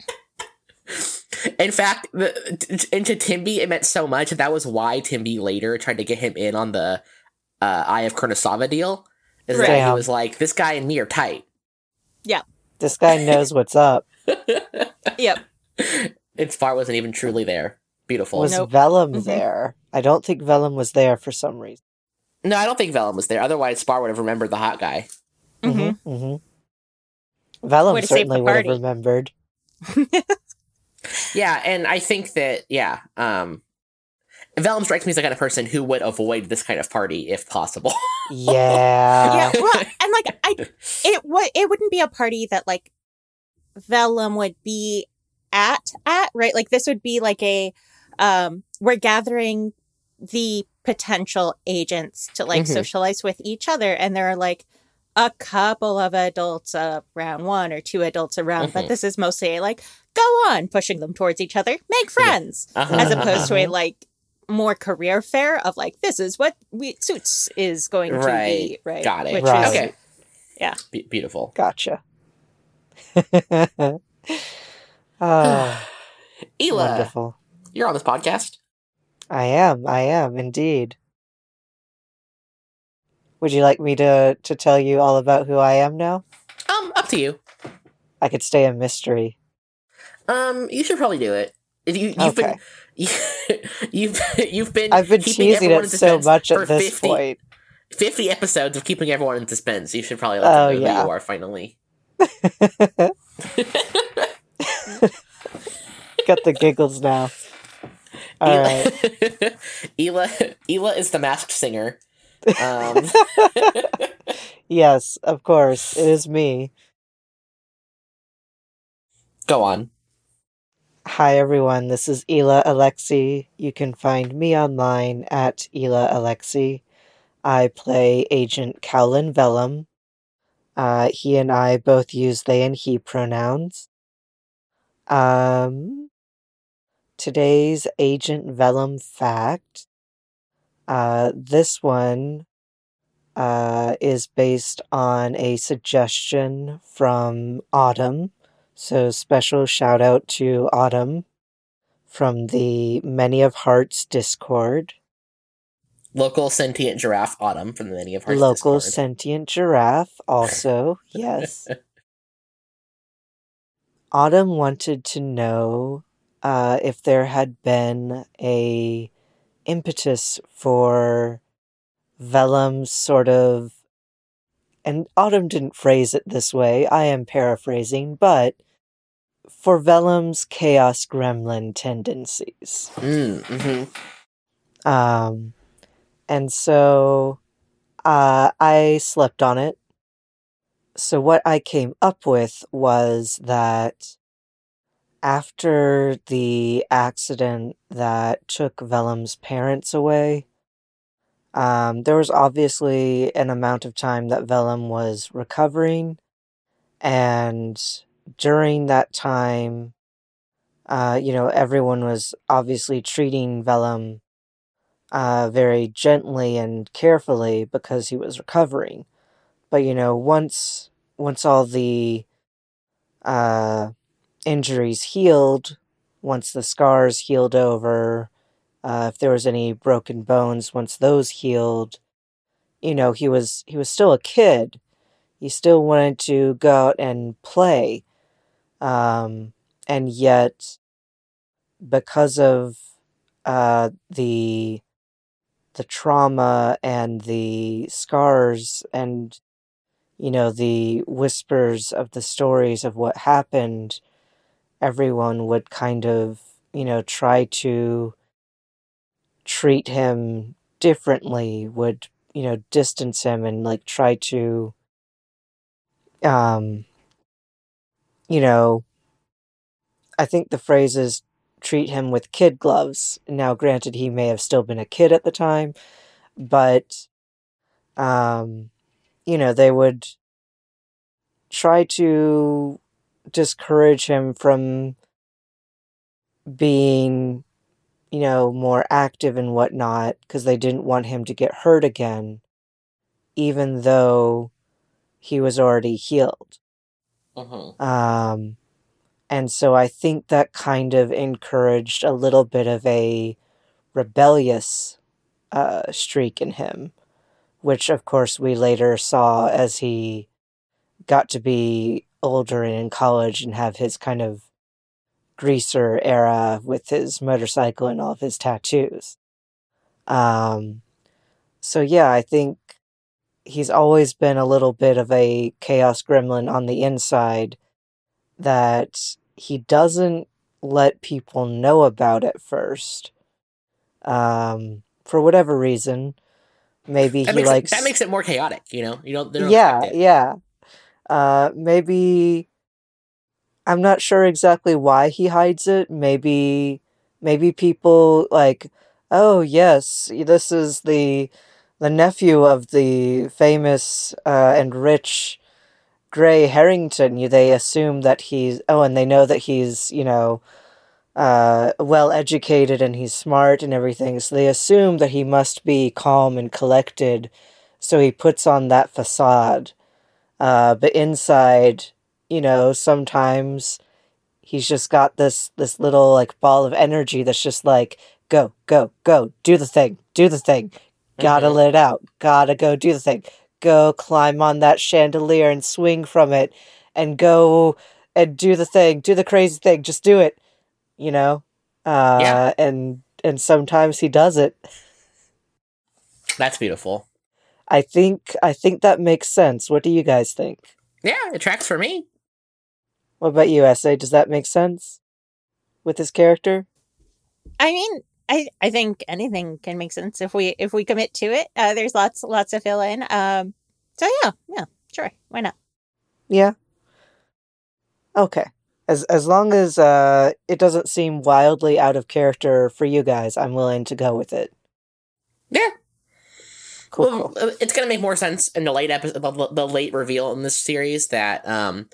In fact, the, t- and to Timby, it meant so much that that was why Timby later tried to get him in on the uh, Eye of Kurnosawa deal. Is that he Damn. was like, this guy and me are tight. This guy knows what's up. Yep. And Spar wasn't even truly there. Beautiful. Was Nope. Vellum Mhm. there? I don't think Vellum was there for some reason. No, I don't think Vellum was there. Otherwise, Spar would have remembered the hot guy. Mm-hmm. Mm-hmm. Mm-hmm. Vellum Way to save the certainly would have party. remembered. Yeah, and I think that, yeah, um, Vellum strikes me as the kind of person who would avoid this kind of party if possible. Yeah. Yeah. Well, and like I, it would it wouldn't be a party that like Vellum would be at at right. Like this would be like a um we're gathering the potential agents to like Mhm. socialize with each other, and there are like a couple of adults around, one or two adults around, but Mhm. this is mostly a like go on pushing them towards each other, make friends, Uh-huh, as uh-huh. opposed to a like more career fair of like this is what we Suits is going to Right. be, right? Got it. Which Right. is Okay. Yeah. Be- beautiful. Gotcha. Ah, Ela, wonderful. you're on this podcast. I am. I am indeed. Would you like me to, to tell you all about who I am now? Um, up to you. I could stay a mystery. Um, you should probably do it. You, you've Okay. been, you, you've, you've been. I've been keeping teasing everyone it in so suspense much for at this fifty, point. fifty episodes of keeping everyone in suspense. You should probably let Oh, them know yeah. who you are finally. Got the giggles now. All Ela, right. Ela, Ela is the masked singer. Um, Yes, of course. It is me. go on. Hi, everyone. This is Ela Alexi. You can find me online at Ela Alexi. I play Agent Cowlin Vellum. Uh, he and I both use they and he pronouns. Um, today's Agent Vellum fact. Uh, this one uh, is based on a suggestion from Autumn. So special shout out to Autumn from the Many of Hearts Discord. Local sentient giraffe Autumn from the Many of Hearts Local Discord. sentient giraffe also, yes. Autumn wanted to know uh, if there had been a impetus for Vellum's sort of, and Autumn didn't phrase it this way, I am paraphrasing, but for Vellum's chaos gremlin tendencies. Mm, mm-hmm. Um, and so uh, I slept on it. So what I came up with was that after the accident that took Vellum's parents away, um, there was obviously an amount of time that Vellum was recovering, and during that time, uh, you know, everyone was obviously treating Vellum uh, very gently and carefully because he was recovering. but you know, once once all the uh, injuries healed, once the scars healed over, uh, if there was any broken bones, once those healed, you know, he was he was still a kid. He still wanted to go out and play, um, and yet, because of uh, the the trauma and the scars and, you know, the whispers of the stories of what happened, everyone would kind of, you know, try to treat him differently, would, you know, distance him and, like, try to, um, you know, I think the phrase is treat him with kid gloves. Now, granted, he may have still been a kid at the time, but, um, you know, they would try to discourage him from being, you know, more active and whatnot, because they didn't want him to get hurt again, even though he was already healed. Mm-hmm. Um, and so I think that kind of encouraged a little bit of a rebellious uh, streak in him, which of course we later saw as he got to be older and in college and have his kind of greaser era with his motorcycle and all of his tattoos. Um, so yeah, I think he's always been a little bit of a chaos gremlin on the inside that he doesn't let people know about at first. Um, for whatever reason, maybe That he makes likes it, that makes it more chaotic, you know. You don't. They don't yeah, expect it. yeah. Uh, maybe I'm not sure exactly why he hides it. Maybe, maybe people like, oh yes, this is the the nephew of the famous uh, and rich Gray Harrington. You they assume that he's oh, and they know that he's you know uh, well educated and he's smart and everything. So they assume that he must be calm and collected. So he puts on that facade. Uh, but inside, you know, sometimes he's just got this this little like ball of energy that's just like, go, go, go, do the thing, do the thing. Gotta Mhm. let it out. Gotta go do the thing. Go climb on that chandelier and swing from it and go and do the thing. Do the crazy thing. Just do it. You know? Uh Yeah. and and sometimes he does it. That's beautiful. I think I think that makes sense. What do you guys think? Yeah, it tracks for me. What about you, S A? Does that make sense with his character? I mean, I I think anything can make sense if we if we commit to it. Uh, there's lots lots to fill in. Um, so yeah, yeah, sure, why not? Yeah. Okay. As as long as uh, it doesn't seem wildly out of character for you guys, I'm willing to go with it. Yeah. Cool. Well, cool. it's gonna make more sense in the late episode, the, the late reveal in this series that um,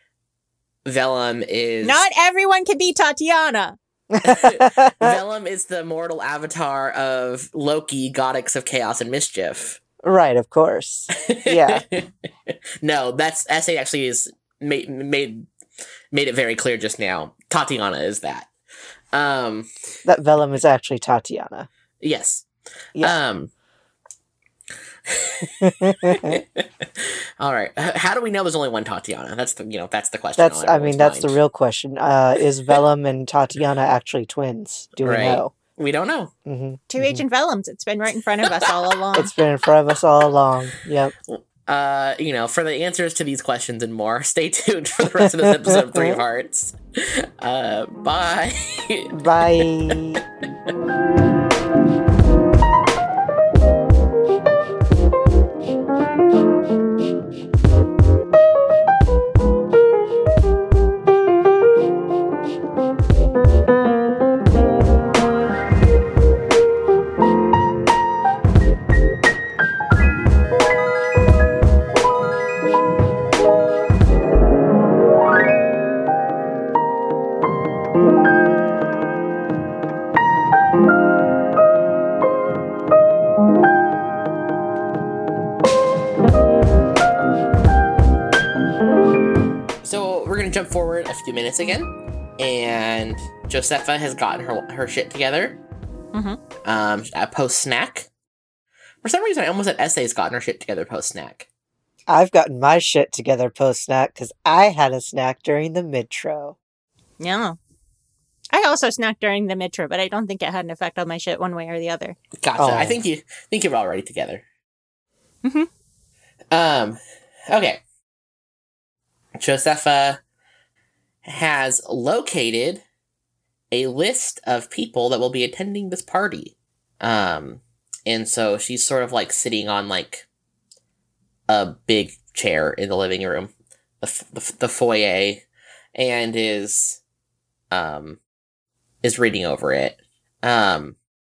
Vellum is Not everyone can be Tatiana. Vellum is the mortal avatar of Loki, goddess of chaos and mischief. Right, of course. Yeah. No, that's S A actually is made made made it very clear just now. Tatiana is that. Um, That Vellum is actually Tatiana. yes. Yeah. Um. All right. H- How do we know there's only one Tatiana? That's the you know that's the question. That's on I mean everyone's that's the mind. real question. Uh, is Vellum and Tatiana actually twins? Do we Right. know? We don't know. Mm-hmm. Two Agent Vellums. It's been right in front of us all along. It's been in front of us all along. Yep. Uh, you know, for the answers to these questions and more, stay tuned for the rest of this episode of Three of Hearts. Uh, bye. Bye. gonna jump forward a few minutes again, and Josepha has gotten her her shit together. Mm-hmm. Um, post snack. For some reason, I almost said Essay's gotten her shit together post snack. I've gotten my shit together post snack because I had a snack during the midtro. Yeah. I also snacked during the midtro, but I don't think it had an effect on my shit one way or the other. Gotcha. Oh. I think you think you're already together. Mm-hmm. Um. Okay. Josepha has located a list of people that will be attending this party. Um, and so she's sort of like sitting on like a big chair in the living room, the the, the foyer, and is um is reading over it. Um,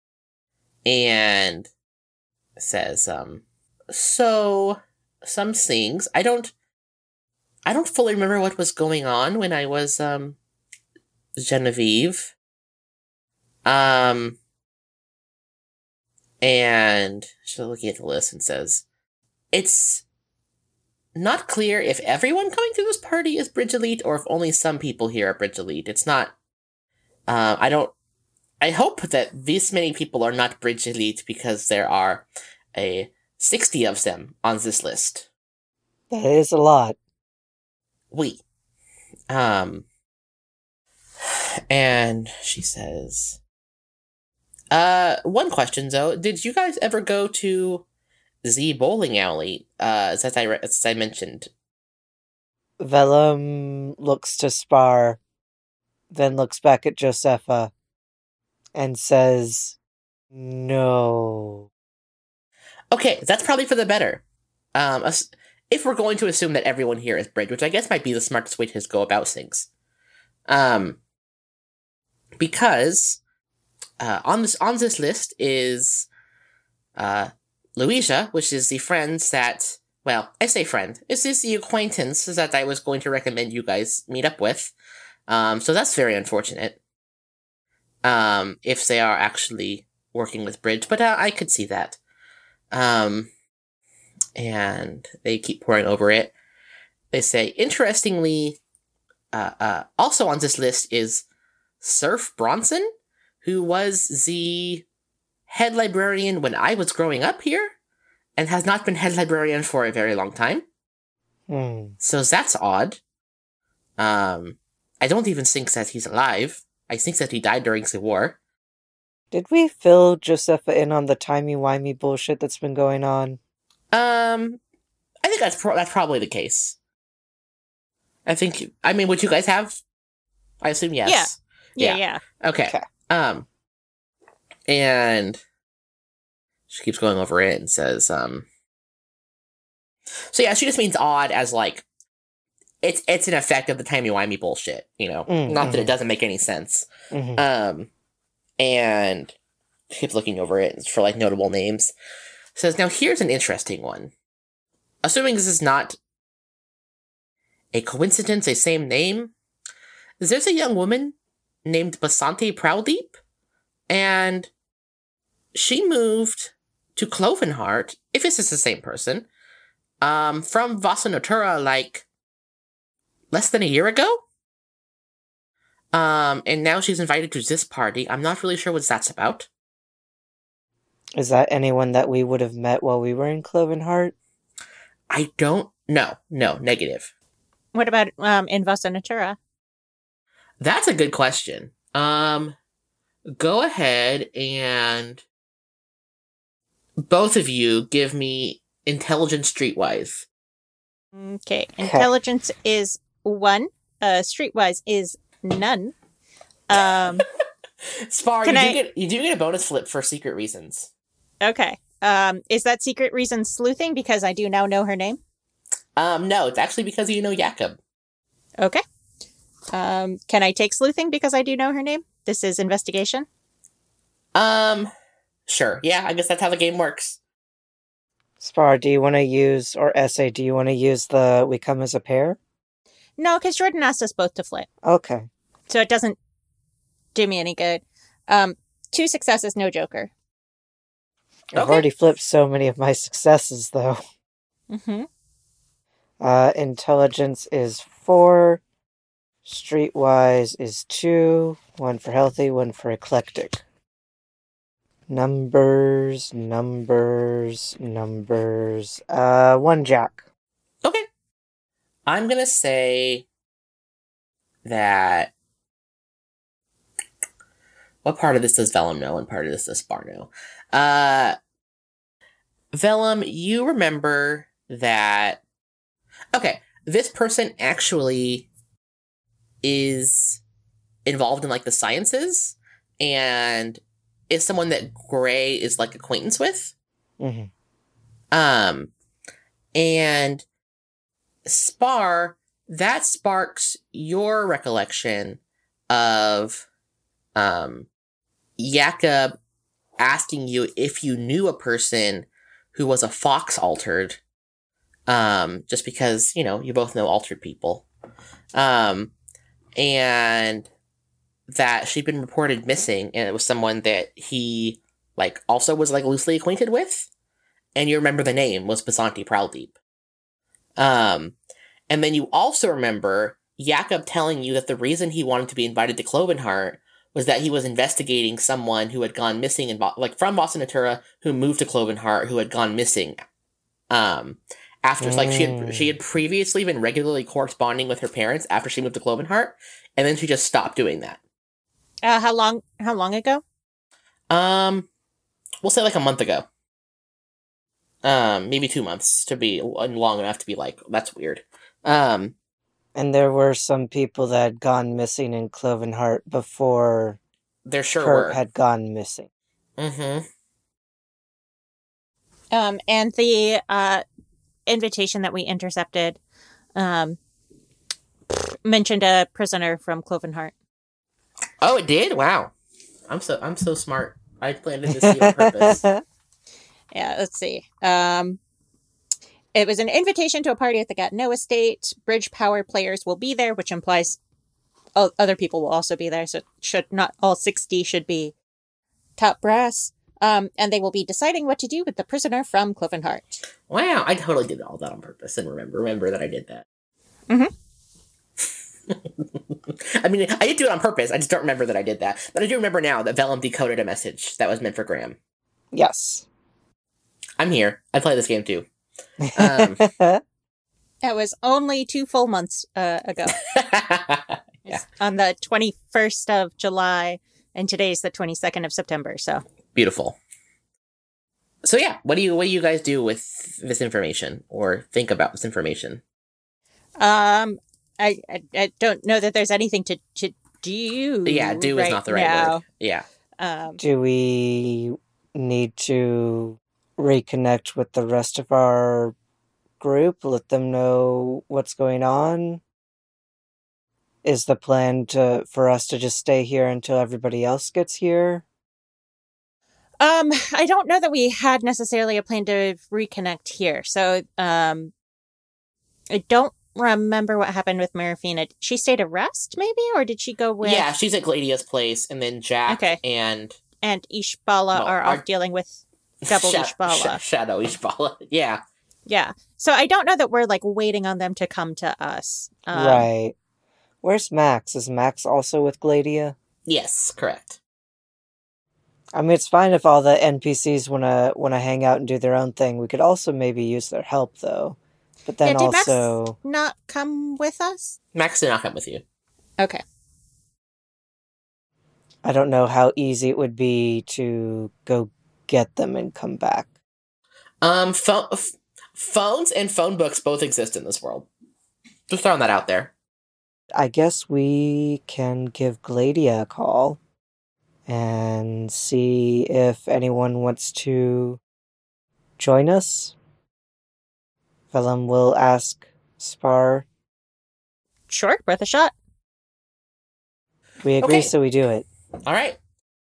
and says um so some things I don't I don't fully remember what was going on when I was um Genevieve. Um, and she's looking at the list and says, it's not clear if everyone coming to this party is Bridge Elite or if only some people here are Bridge Elite. It's not, uh, I don't, I hope that this many people are not Bridge Elite because there are a sixty of them on this list. That is a lot. We. Um, and she says, uh, one question though, did you guys ever go to the bowling alley, uh, as I, as I mentioned? Vellum looks to Spar, then looks back at Josepha, and says, no. Okay, that's probably for the better. Um, if we're going to assume that everyone here is Bridge, which I guess might be the smartest way to go about things. Um, because uh, on this on this list is uh, Louisa, which is the friend that, well, I say friend. This is the acquaintance that I was going to recommend you guys meet up with. Um, so that's very unfortunate. Um, if they are actually working with Bridge, but uh, I could see that. Um, and they keep pouring over it. They say, interestingly, uh, uh, also on this list is Surf Bronson, who was the head librarian when I was growing up here, and has not been head librarian for a very long time. Hmm. So that's odd. Um, I don't even think that he's alive. I think that he died during the war. Did we fill Josepha in on the timey-wimey bullshit that's been going on? Um, I think that's pro- that's probably the case. I think, I mean, would you guys have? I assume yes. Yeah, yeah. yeah. Okay. Okay. Um, and she keeps going over it and says, um, so yeah, she just means odd as like, it's it's an effect of the timey-wimey bullshit, you know? Mm, Not that it mhm. doesn't make any sense. Mm-hmm. Um, and she keeps looking over it for like notable names. Says, now here's an interesting one. Assuming this is not a coincidence, a same name, there's a young woman named Basante Prowldeep, and she moved to Clovenheart, if this is the same person, um, from Vasanotura like less than a year ago. Um, and now she's invited to this party. I'm not really sure what that's about. Is that anyone that we would have met while we were in Clovenheart? I don't know. No, negative. What about um, in Vasa Natura? That's a good question. Um, go ahead and both of you give me intelligence streetwise. Okay. Intelligence is one. Uh, streetwise is none. Um, Spar, Can you, I- do get, you do get a bonus flip for secret reasons. okay. Um, is that secret reason sleuthing because I do now know her name? Um, no, it's actually because you know Jakob. Okay. Um, can I take sleuthing because I do know her name? This is investigation. Um, sure. Yeah, I guess that's how the game works. Spar, do you want to use, or Essay, do you want to use the we come as a pair? No, because Jordan asked us both to flip, Okay. so it doesn't do me any good. Um, two successes, no joker. I've Okay. already flipped so many of my successes, though. Mm-hmm. Uh, intelligence is four. Streetwise is two. One for healthy, one for eclectic. Numbers, numbers, numbers. Uh, one jack. Okay. I'm gonna say that. What part of this does Vellum know and part of this does Spar know? Uh, Vellum, you remember that. Okay, this person actually is involved in like the sciences and is someone that Gray is like acquaintance with. Mm-hmm. Um, and Spar, that sparks your recollection of um, Jakob asking you if you knew a person who was a fox altered, um, just because, you know, you both know altered people. Um, and that she'd been reported missing, and it was someone that he, like, also was, like, loosely acquainted with. And you remember the name was Basanti Prowldeep. Um, and then you also remember Jakob telling you that the reason he wanted to be invited to Clovenheart was that he was investigating someone who had gone missing in Bo- like from Boston Natura who moved to Clovenheart who had gone missing. Um, after mm. like she had she had previously been regularly corresponding with her parents after she moved to Clovenheart, and then she just stopped doing that. Uh, how long? How long ago? Um, we'll say like a month ago. Um, maybe two months to be long enough to be like, that's weird. Um, and there were some people that had gone missing in Clovenheart before there sure Kurt were. had gone missing. Mm-hmm. Um, and the uh, invitation that we intercepted um, mentioned a prisoner from Clovenheart. Oh, it did? Wow. I'm so I'm so smart. I planned this on purpose. Yeah, let's see. Um, it was an invitation to a party at the Gatineau estate. Bridge Power players will be there, which implies other people will also be there. So it should not all sixty should be top brass. Um, and they will be deciding what to do with the prisoner from Clovenheart. Wow, I totally did all that on purpose and remember remember that I did that. Mm-hmm. I mean, I did do it on purpose. I just don't remember that I did that. But I do remember now that Vellum decoded a message that was meant for Graham. Yes. I'm here. I play this game too. Um, that was only two full months uh, ago. Yeah. On the twenty-first of July, and today's the twenty-second of September. So beautiful. So yeah, what do you what do you guys do with this information, or think about this information? Um, I I, I don't know that there's anything to to do. Yeah, do right is not the right now. word. Yeah. Um, do we need to reconnect with the rest of our group, let them know what's going on? Is the plan to for us to just stay here until everybody else gets here? Um, I don't know that we had necessarily a plan to reconnect here. So, um, I don't remember what happened with Marafina. She stayed to rest, maybe, or did she go with? Yeah, she's at Gladia's place, and then Jack okay. and and Ishbala well, are our... off dealing with double Sha- Ishbala. Sh- Shadow Ishbala. Yeah. Yeah. So I don't know that we're like waiting on them to come to us. Um, right. Where's Max? Is Max also with Gladia? Yes, correct. I mean, it's fine if all the N P Cs want to want to hang out and do their own thing. We could also maybe use their help, though. But then yeah, did also... Max not come with us? Max did not come with you. Okay. I don't know how easy it would be to go get them and come back. Um, pho- f- phones and phone books both exist in this world. Just throwing that out there. I guess we can give Gladia a call and see if anyone wants to join us. Vellum will ask Spar. Sure, worth a shot. We agree, Okay. So we do it. All right.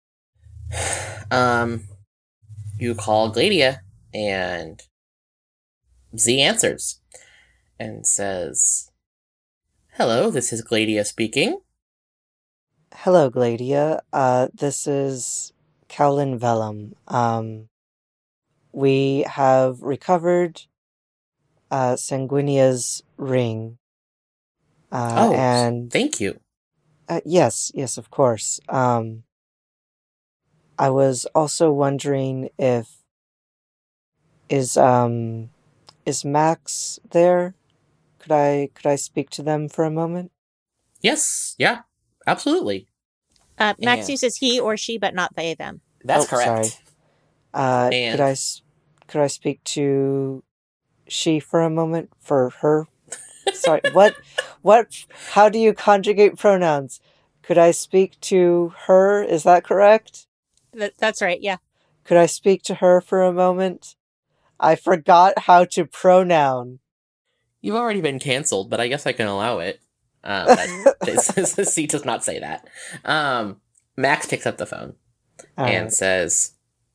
Um, you call Gladia, and Z answers and says, "Hello, this is Gladia speaking." Hello, Gladia. Uh, this is Cowlin Vellum. Um, we have recovered uh, Sanguinia's ring, Uh, oh, and thank you. uh, yes, yes, of course. Um, I was also wondering if is um is Max there? Could I could I speak to them for a moment? Yes, yeah, absolutely. Uh, Max And uses he or she, but not they, them. that's Oh, correct. sorry. Uh, And could I s- could I speak to she for a moment? For her? Sorry, what? What? How do you conjugate pronouns? Could I speak to her? Is that correct? Th- that's right, yeah. Could I speak to her for a moment? I forgot how to pronoun. you've already been canceled, but I guess I can allow it. Uh, that, this, this seat does not say that. Um, Max picks up the phone All and right. says,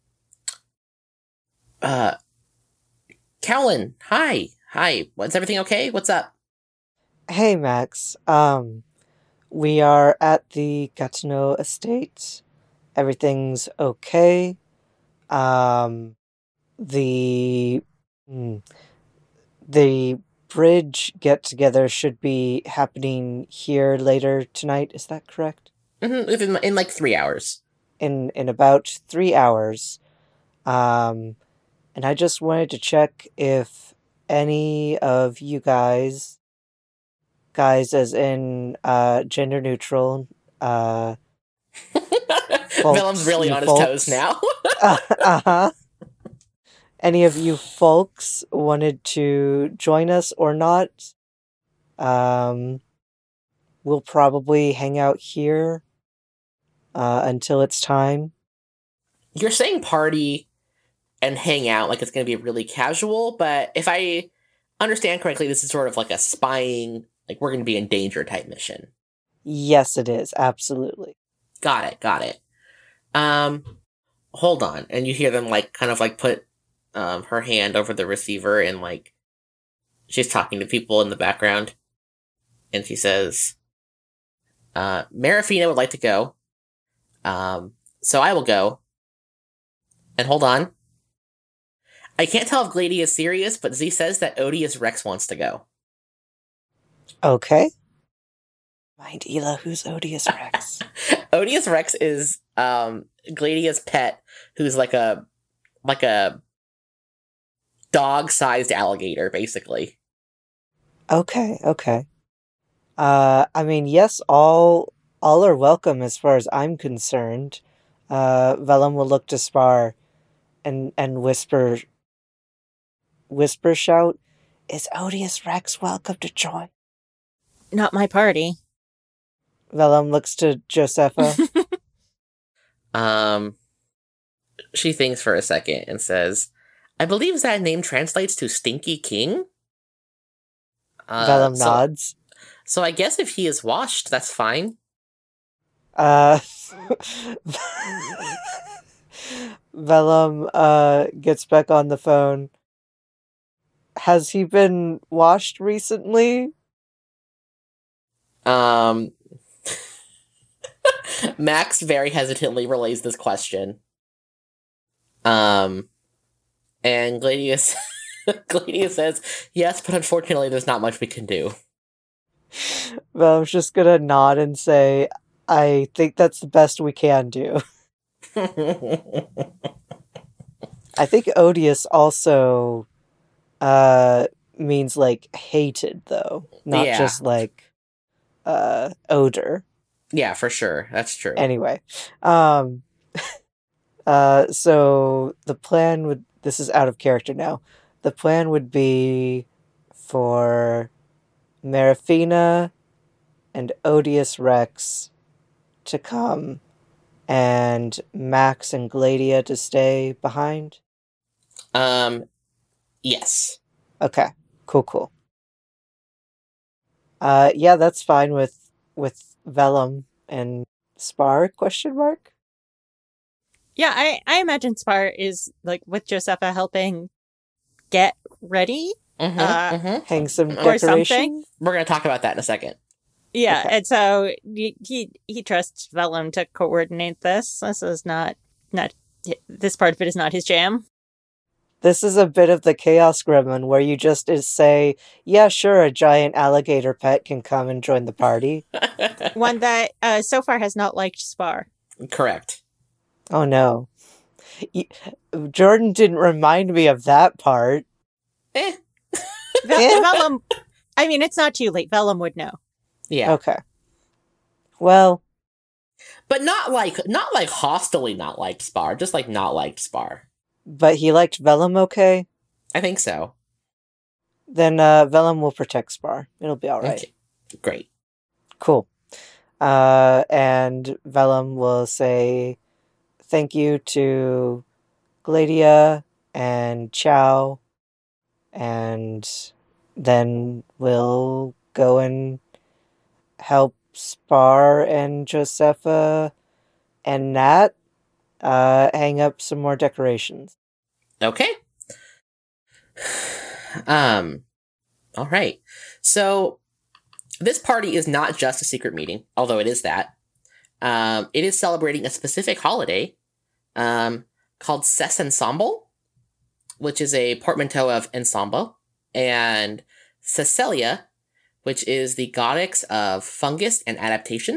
uh, Cowlin, hi. Hi. What's everything okay? What's up? Hey, Max. Um, we are at the Gatineau estate. Everything's okay. Um, the hmm, the bridge get together should be happening here later tonight. Is that correct? Mm-hmm, within, in like three hours. In in about three hours. Um, and I just wanted to check if any of you guys, guys as in uh, gender neutral, uh, Vellum's really you on his folks. toes now. uh, uh-huh. Any of you folks wanted to join us or not? Um, we'll probably hang out here uh, until it's time. You're saying party and hang out like it's going to be really casual, but if I understand correctly, this is sort of like a spying, like we're going to be in danger type mission. Yes, it is. Absolutely. Got it, got it. Um, hold on. And you hear them like kind of like put um, her hand over the receiver and like she's talking to people in the background. And she says, uh, Marafina would like to go. Um, so I will go. And hold on. I can't tell if Glady is serious, but Z says that Odious Rex wants to go. Okay. Mind Ela, who's Odious Rex? Odious Rex is um Gladia's pet, who's like a like a dog-sized alligator, basically. Okay, okay. Uh, I mean, yes, all all are welcome as far as I'm concerned. Uh, Vellum will look to Spar and and whisper, whisper shout, "Is Odious Rex welcome to join?" Not my party. Vellum looks to Josepha. Um, she thinks for a second and says, "I believe that name translates to Stinky King." Uh, Vellum so, nods. So I guess if he is washed, that's fine. Uh, Vellum uh gets back on the phone. Has he been washed recently? Um, Max very hesitantly relays this question. Um, and Gladius, Gladius says, yes, but unfortunately there's not much we can do. Vellum's just gonna nod and say, I think that's the best we can do. I think odious also uh means like hated though, not Yeah. just like uh odor. Yeah, for sure. That's true. Anyway, um uh so the plan would this is out of character now. The plan would be for Marafina and Odious Rex to come and Max and Gladia to stay behind. Um, yes. Okay, cool, cool. Uh, yeah, that's fine with with Vellum and Spar? Question mark. Yeah, I, I imagine Spar is like with Josepha helping get ready. Mm-hmm, Uh, mm-hmm. Hang some Or decoration. something. We're gonna talk about that in a second. Yeah, Okay. and so he, he he trusts Vellum to coordinate this. This is not not this part of it is not his jam. This is a bit of the Chaos Gremlin where you just is say, yeah, sure, a giant alligator pet can come and join the party. One that uh, so far has not liked Spar. Correct. Oh no. Y- Jordan didn't remind me of that part. Eh. Vel- Eh? Vellum, I mean, it's not too late. Vellum would know. Yeah. Okay. Well, But not like not like hostilely not liked Spar, just like not liked Spar. but he liked Vellum okay? I think so. Then uh, Vellum will protect Spar. It'll be alright. Okay. Great. Cool. Uh, and Vellum will say thank you to Gladia and Chow, and then we'll go and help Spar and Josepha and Nat uh, hang up some more decorations. Okay. Um, all right. So this party is not just a secret meeting, although it is that. Um, it is celebrating a specific holiday um, called Ses Ensemble, which is a portmanteau of ensemble, and Cecilia, which is the goddess of fungus and adaptation.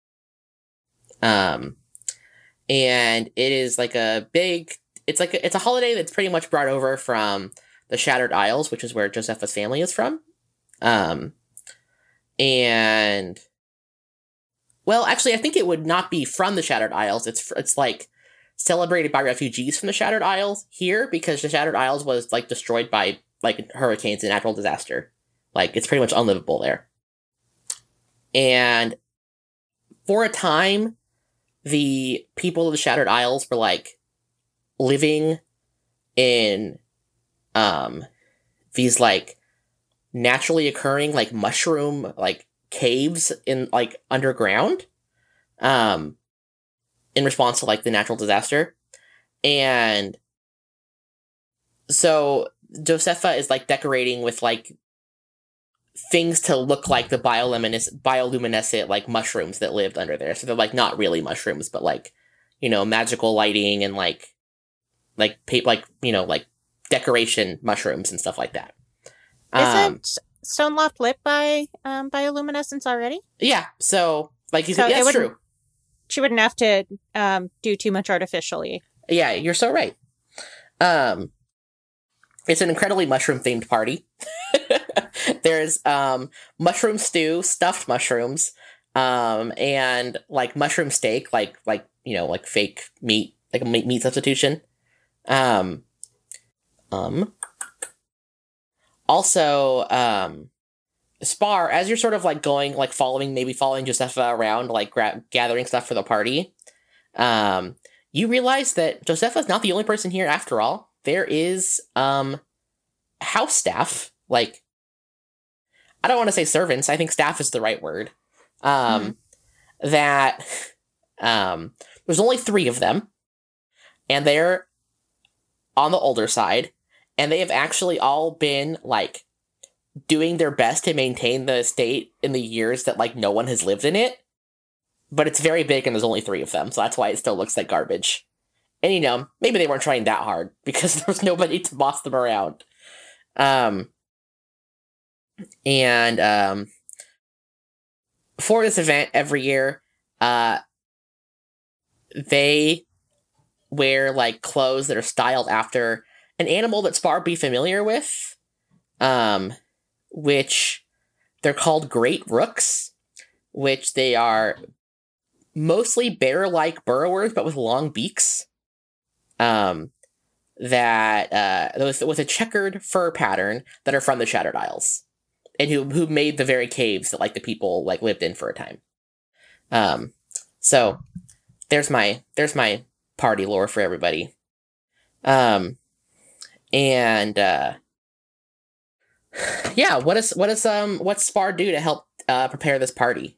Um, and it is like a big, it's like a, it's a holiday that's pretty much brought over from the Shattered Isles, which is where Josepha's family is from. Um, and well, actually, I think it would not be from the Shattered Isles. It's it's like celebrated by refugees from the Shattered Isles here, because the Shattered Isles was like destroyed by like hurricanes and natural disaster. Like, it's pretty much unlivable there. And for a time, the people of the Shattered Isles were like living in um these like naturally occurring like mushroom like caves in like underground um in response to like the natural disaster. And so Josepha is like decorating with like things to look like the bioluminescent bioluminescent like mushrooms that lived under there. So they're like not really mushrooms, but like, you know, magical lighting and like like pa- like you know like decoration mushrooms and stuff like that. Um, Isn't Stoneloft lit by um, bioluminescence already? yeah, so like you So could, it that's wouldn't- true. She wouldn't have to um, do too much artificially. Yeah, you're so right. Um, it's an incredibly mushroom themed party. There's um mushroom stew, stuffed mushrooms, um, and like mushroom steak, like like you know like fake meat, like a meat, meat substitution. Um, um. Also, um, Spar, as you're sort of like going, like following, maybe following Josepha around, like gra- gathering stuff for the party, um, you realize that Josepha's not the only person here after all. There is, um, house staff, like, I don't want to say servants, I think staff is the right word, um, mm-hmm. that, um, there's only three of them, and they're on the older side, and they have actually all been, like, doing their best to maintain the estate in the years that, like, no one has lived in it. But it's very big and there's only three of them, so that's why it still looks like garbage. And, you know, maybe they weren't trying that hard, because there was nobody to boss them around. Um, and, um, for this event every year, uh, they wear, like, clothes that are styled after an animal that Spar be familiar with, um, which they're called great rooks, which they are mostly bear-like burrowers, but with long beaks, um, that, uh, with, with a checkered fur pattern that are from the Shattered Isles, and who, who made the very caves that, like, the people, like, lived in for a time. Um, so, there's my, there's my party lore for everybody. Um, and, uh, yeah, what is, what is, um, what's Spar do to help, uh, prepare this party?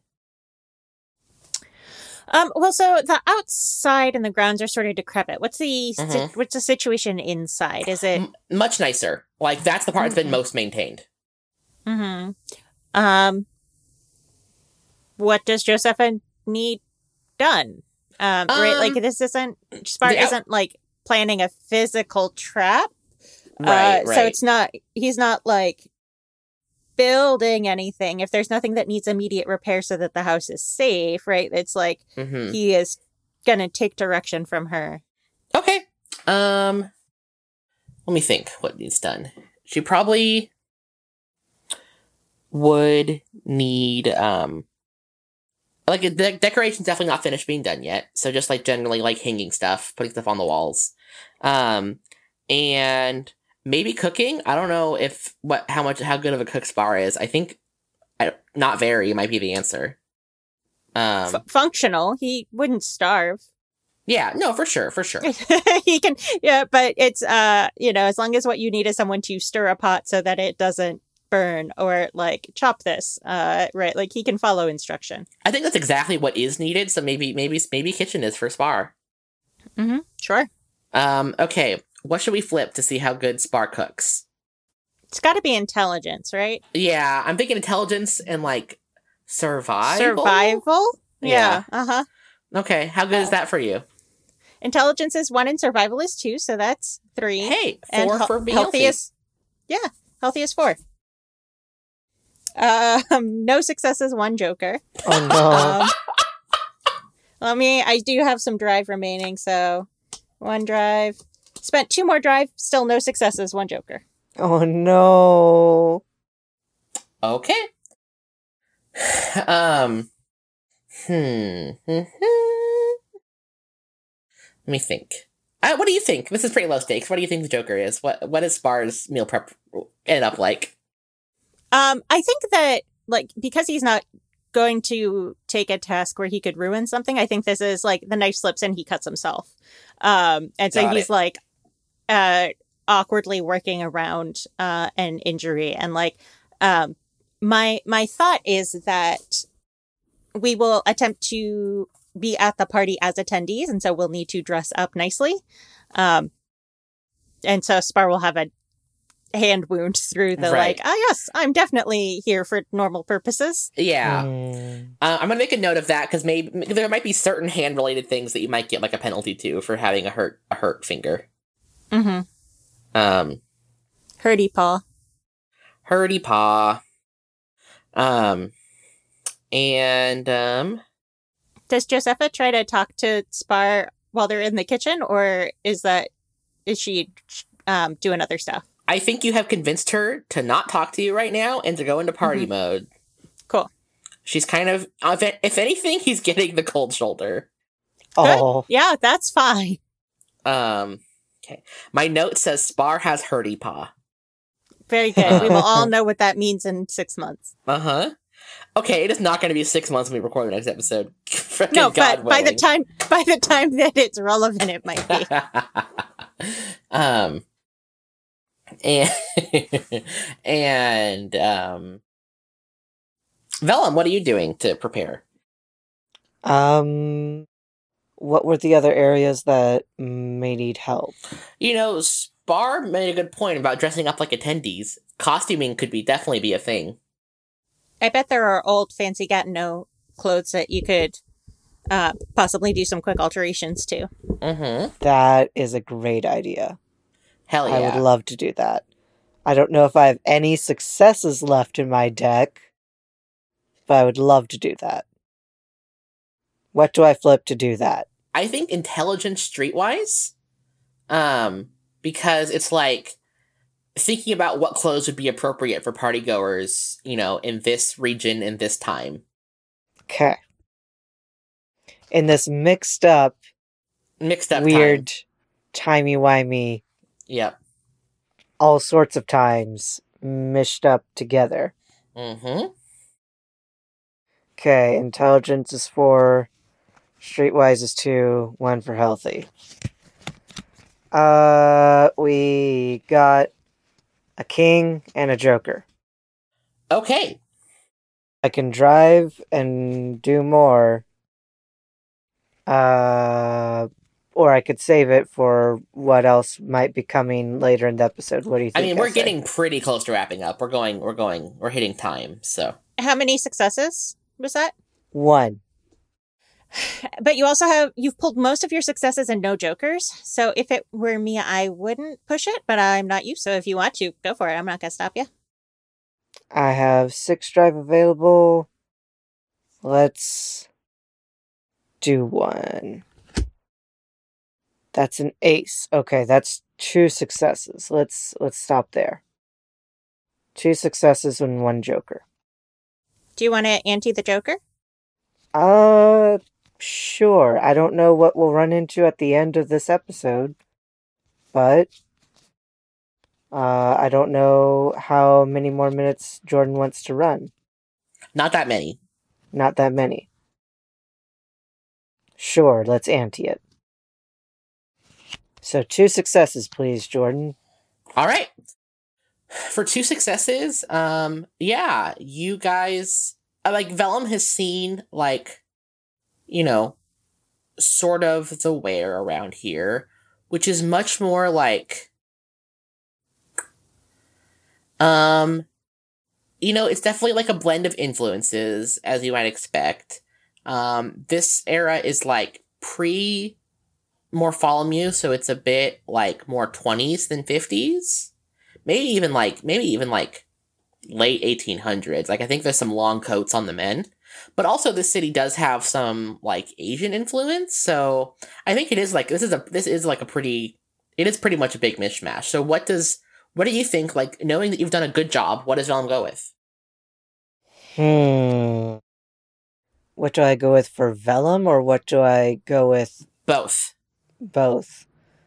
Um, well, so the outside and the grounds are sort of decrepit. What's the Mhm. si- what's the situation inside? Is it M- much nicer. Like, that's the part that's been Mhm. most maintained. Mm-hmm. Um, what does Josepha need done? Um, right, Um, like this isn't Spar the out- isn't like planning a physical trap. Right, Uh, right. So it's not, he's not like building anything. If there's nothing that needs immediate repair so that the house is safe, right? It's like Mm-hmm. he is going to take direction from her. Okay. Um, let me think what needs done. She probably would need, um, like, the de- decoration's definitely not finished being done yet. So just, like, generally, like, hanging stuff, putting stuff on the walls. Um, and maybe cooking. I don't know if, what, how much, how good of a cook Spar is. I think I, not very might be the answer. Um, F- functional. He wouldn't starve. yeah, no, for sure, for sure. He can, yeah, but it's, uh, you know, as long as what you need is someone to stir a pot so that it doesn't burn or like chop this, uh, right? Like he can follow instruction. I think that's exactly what is needed. So maybe, maybe, maybe kitchen is for Spar. Mm-hmm. Sure. Um, okay, what should we flip to see how good Spar cooks? It's got to be intelligence, right? Yeah, I'm thinking intelligence and, like, survival? Survival? Yeah. Yeah. Uh-huh. Okay, how good is that for you? Intelligence is one and survival is two, so that's three. Hey, And four hel- for being healthy healthy. is, yeah, healthy is four. Um, no successes, one joker. Oh no. Um, let me, I do have some drive remaining, so one drive. Spent two more drive, still no successes, one joker. Oh no. Okay. Um. Hmm. Let me think. Uh, what do you think? This is pretty low stakes. What do you think the Joker is? What What is Spar's meal prep end up like? Um, I think that, like, because he's not going to take a task where he could ruin something, I think this is, like, the knife slips and he cuts himself. Um, and so Got he's, it. like, uh, awkwardly working around uh, an injury. And, like, um, my my thought is that we will attempt to be at the party as attendees, and so we'll need to dress up nicely. Um, and so Spar will have a hand wound through the, Right. like, ah, yes, I'm definitely here for normal purposes. Yeah. Mm. Uh, I'm gonna make a note of that because maybe there might be certain hand related things that you might get like a penalty to for having a hurt a hurt finger. Mm-hmm. Um, Hurdy paw. hurdy paw. Um, and um, Does Josepha try to talk to Spar while they're in the kitchen, or is that is she um, doing other stuff? I think you have convinced her to not talk to you right now and to go into party Mhm. mode. Cool. She's kind of, if if anything, he's getting the cold shoulder. Oh. Yeah, that's fine. Um, okay. My note says Spar has hurdy paw. Very good. We will all know what that means in six months. Uh huh. Okay, it is not going to be six months when we record the next episode. Frickin' No, God but by the willing. time by the time that it's relevant, it might be. um, and and um, Vellum, what are you doing to prepare? Um, what were the other areas that may need help? You know, Spar made a good point about dressing up like attendees. Costuming could be definitely be a thing. I bet there are old fancy Gatineau clothes that you could uh, possibly do some quick alterations to. Mm-hmm. That is a great idea. Hell yeah. I would love to do that. I don't know if I have any successes left in my deck, but I would love to do that. What do I flip to do that? I think intelligence streetwise, um, because it's like thinking about what clothes would be appropriate for party goers, you know, in this region in this time. Okay. In this mixed up, Mixed up weird, time. timey-wimey, Yep. all sorts of times mished up together. Mm-hmm. Okay, intelligence is four, streetwise is two, one for healthy. Uh, we got a king and a joker. Okay. I can drive and do more. Uh, or I could save it for what else might be coming later in the episode. What do you I think? mean, we're say? getting pretty close to wrapping up. We're going, we're going, we're hitting time, so. How many successes was that? one. But you also have, you've pulled most of your successes and no jokers. So if it were me, I wouldn't push it, but I'm not you. So if you want to, go for it. I'm not going to stop you. I have six drive available. Let's do one. That's an ace. Okay, that's two successes. Let's let's stop there. Two successes and one joker. Do you want to ante the joker? Uh, sure. I don't know what we'll run into at the end of this episode, but uh, I don't know how many more minutes Jordan wants to run. Not that many. Not that many. Sure, let's ante it. So two successes, please, Jordan. All right. For two successes, um, yeah, you guys, uh, like, Vellum has seen, like, you know, sort of the wear around here, which is much more like, um, you know, it's definitely like a blend of influences, as you might expect. Um, this era is like pre Morpholomew, so it's a bit like more twenties than fifties. Maybe even like, maybe even like late eighteen hundreds. Like, I think there's some long coats on the men. But also, this city does have some like Asian influence, so I think it is like this is a this is like a pretty it is pretty much a big mishmash. So what does what do you think? Like, knowing that you've done a good job, what does Vellum go with? Hmm. What do I go with for Vellum, or what do I go with? Both. Both.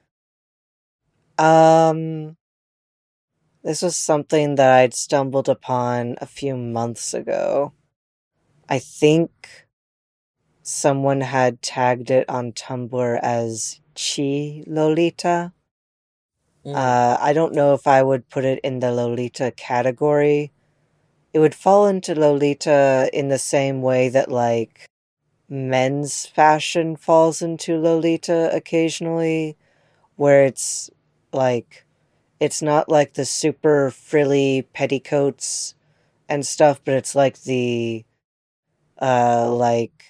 Um. This was something that I'd stumbled upon a few months ago. I think someone had tagged it on Tumblr as Chi Lolita. Mm. Uh, I don't know if I would put it in the Lolita category. It would fall into Lolita in the same way that, like, men's fashion falls into Lolita occasionally, where it's, like, it's not like the super frilly petticoats and stuff, but it's like the, uh, like,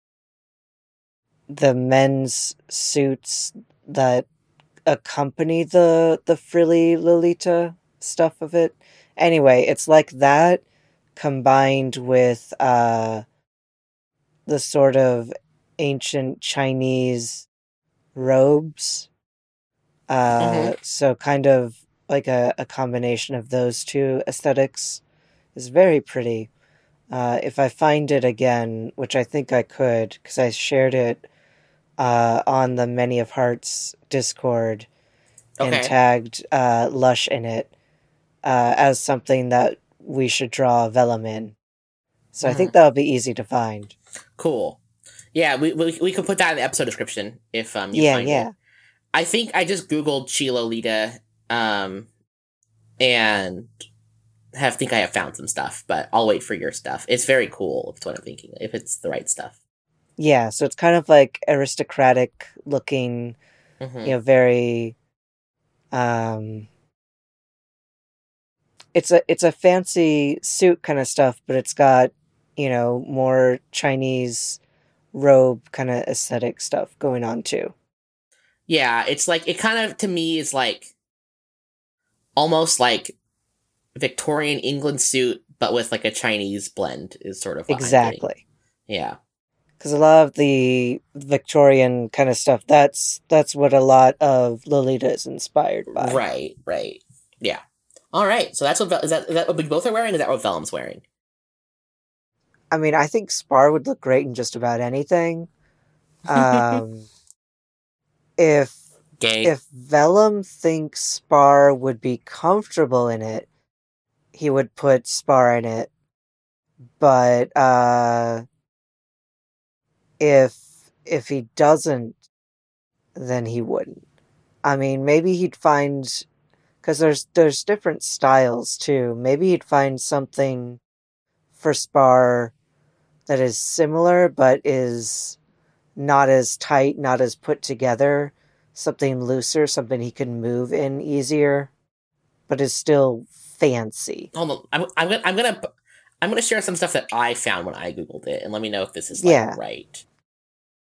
the men's suits that accompany the, the frilly Lolita stuff of it. Anyway, it's like that combined with, uh, the sort of ancient Chinese robes. Uh, mm-hmm. So kind of like a, a combination of those two aesthetics is very pretty. Uh, if I find it again, which I think I could, because I shared it uh, on the Many of Hearts Discord and okay. tagged uh, Lush in it uh, as something that we should draw Vellum in. So mm-hmm. I think that'll be easy to find. Cool. Yeah, we we, we could put that in the episode description if um you yeah, find yeah. it. I think I just Googled Chi Lolita, um, and have think I have found some stuff, but I'll wait for your stuff. It's very cool, if it's what I'm thinking, if it's the right stuff. Yeah, so it's kind of like aristocratic looking, mm-hmm. you know, very, um, it's a, it's a fancy suit kind of stuff, but it's got, you know, more Chinese robe kind of aesthetic stuff going on too. Yeah, it's like, it kind of, to me, is like, almost like Victorian England suit, but with like a Chinese blend is sort of what exactly. Yeah. Because a lot of the Victorian kind of stuff, that's that's what a lot of Lolita is inspired by. Right, right. Yeah. All right, so that's what, is that, is that what we both are wearing, or is that what Vellum's wearing? I mean, I think Spar would look great in just about anything. Um... If Gay. if Vellum thinks Spar would be comfortable in it, he would put Spar in it. But uh, if if he doesn't, then he wouldn't. I mean, maybe he'd find, because there's there's different styles too. Maybe he'd find something for Spar that is similar, but is not as tight, not as put together, something looser, something he can move in easier, but is still fancy. Hold on, I'm, I'm gonna, I'm gonna, I'm gonna share some stuff that I found when I googled it, and let me know if this is like yeah. right.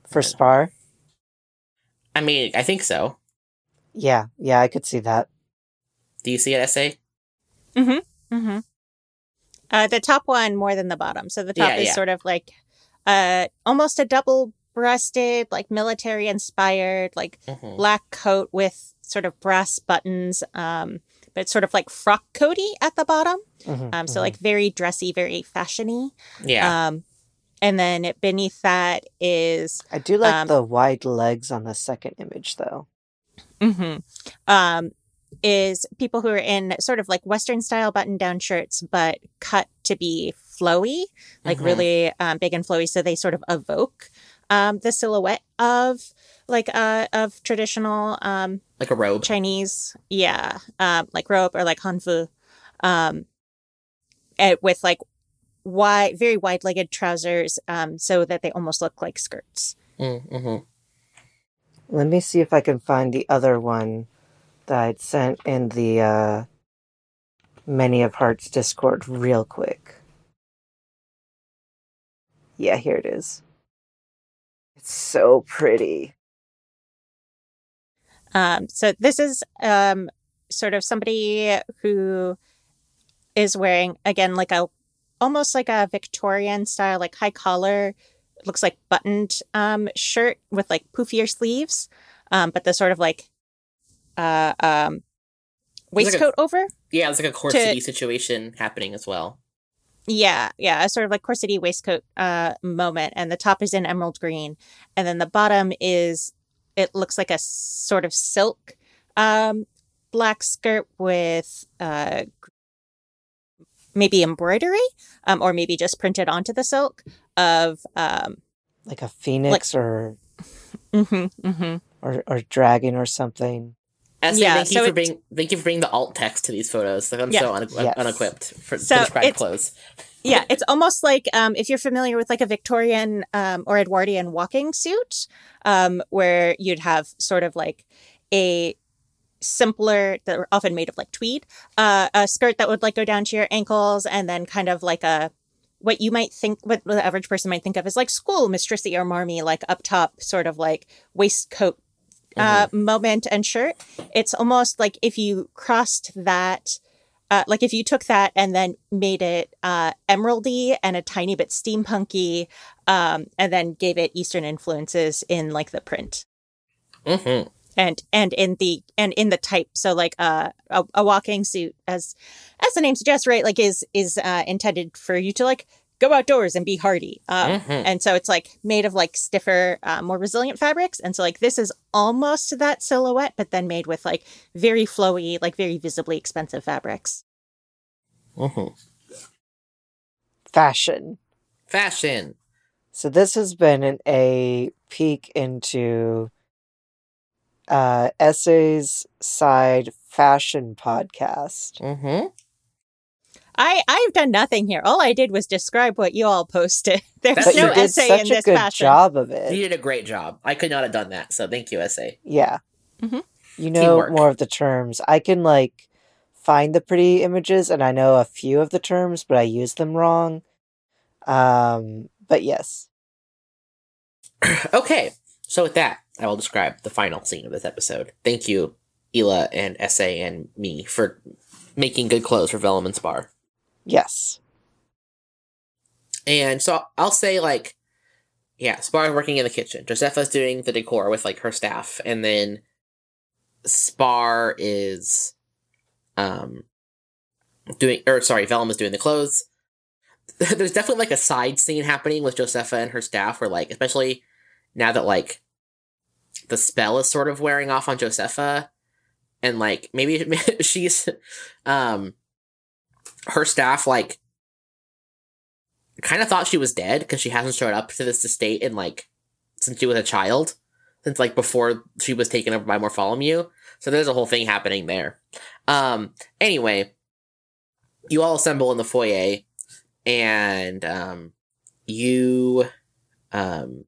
For Spar? I mean, I think so. Yeah, yeah, I could see that. Do you see it, S A? Mm-hmm. Mm-hmm. Uh, the top one more than the bottom. So the top Yeah, is yeah. sort of like uh, almost a double-breasted, like military-inspired, like Mhm. black coat with sort of brass buttons, um, but it's sort of like frock coaty at the bottom. Mhm, Um, so mhm. like very dressy, very fashiony. Yeah. Um, and then beneath that is I do like um, the wide legs on the second image, though. mhm, um, is people who are in sort of like Western style button down shirts, but cut to be flowy, like Mhm. really um, big and flowy. So they sort of evoke um, the silhouette of like uh, of traditional um, Like a robe. Chinese, yeah, um, like robe or like hanfu, um, and with like wide, very wide legged trousers, um, so that they almost look like skirts. Mm-hmm. Let me see if I can find the other one that I'd sent in the uh, Many of Hearts Discord real quick. Yeah, here it is. It's so pretty. Um, so this is um, sort of somebody who is wearing, again, like a almost like a Victorian style, like high collar, looks like buttoned um, shirt with like poofier sleeves, um, but the sort of like uh, um, waistcoat like a, over. Yeah, it's like a corsety situation happening as well. Yeah, yeah, a sort of like corsety waistcoat uh, moment, and the top is in emerald green, and then the bottom is, it looks like a sort of silk um, black skirt with uh, maybe embroidery, um, or maybe just printed onto the silk of um, like a phoenix like, or, mm-hmm, mm-hmm. or or dragon or something. Essay, yeah, thank you so for being thank you for bringing the alt text to these photos. Like I'm yeah. so un- yes. unequipped for so to describe clothes. Yeah, it's almost like um, if you're familiar with like a Victorian um, or Edwardian walking suit, um, where you'd have sort of like a simpler, that are often made of like tweed, uh, a skirt that would like go down to your ankles, and then kind of like a what you might think, what the average person might think of as like school mistressy or marmy, like up top, sort of like waistcoat uh, mm-hmm. moment and shirt. It's almost like if you crossed that. Uh, like if you took that and then made it uh, emeraldy and a tiny bit steampunky, um, and then gave it Eastern influences in like the print, mm-hmm. and and in the and in the type. So like uh, a a walking suit, as as the name suggests, right? Like is is uh, intended for you to like go outdoors and be hardy, um, mm-hmm. and so it's like made of like stiffer, uh, more resilient fabrics, and so like this is almost that silhouette, but then made with like very flowy, like very visibly expensive fabrics. Mm-hmm. Fashion. Fashion. So this has been an, a peek into uh, Essay's Side Fashion Podcast. Mm-hmm. I, I've done nothing here. All I did was describe what you all posted. There's That's no you did essay such in a this good fashion. job of it. You did a great job. I could not have done that, so thank you, Essay. Yeah. Mm-hmm. You know Teamwork. More of the terms. I can, like, find the pretty images, and I know a few of the terms, but I use them wrong. Um, but yes. Okay, so with that, I will describe the final scene of this episode. Thank you, Hila and Essay and me, for making good clothes for Vellum and Spar. Yes. And so I'll say, like, yeah, Spar's working in the kitchen. Josepha's doing the decor with, like, her staff. And then Spar is um doing, or sorry, Vellum is doing the clothes. There's definitely, like, a side scene happening with Josepha and her staff where, like, especially now that, like, the spell is sort of wearing off on Josepha. And, like, maybe she's, um, her staff, like, kind of thought she was dead because she hasn't showed up to this estate in, like, since she was a child. Since, like, before she was taken over by Morpholomew. So there's a whole thing happening there. Um, anyway, you all assemble in the foyer, and, um, you, um,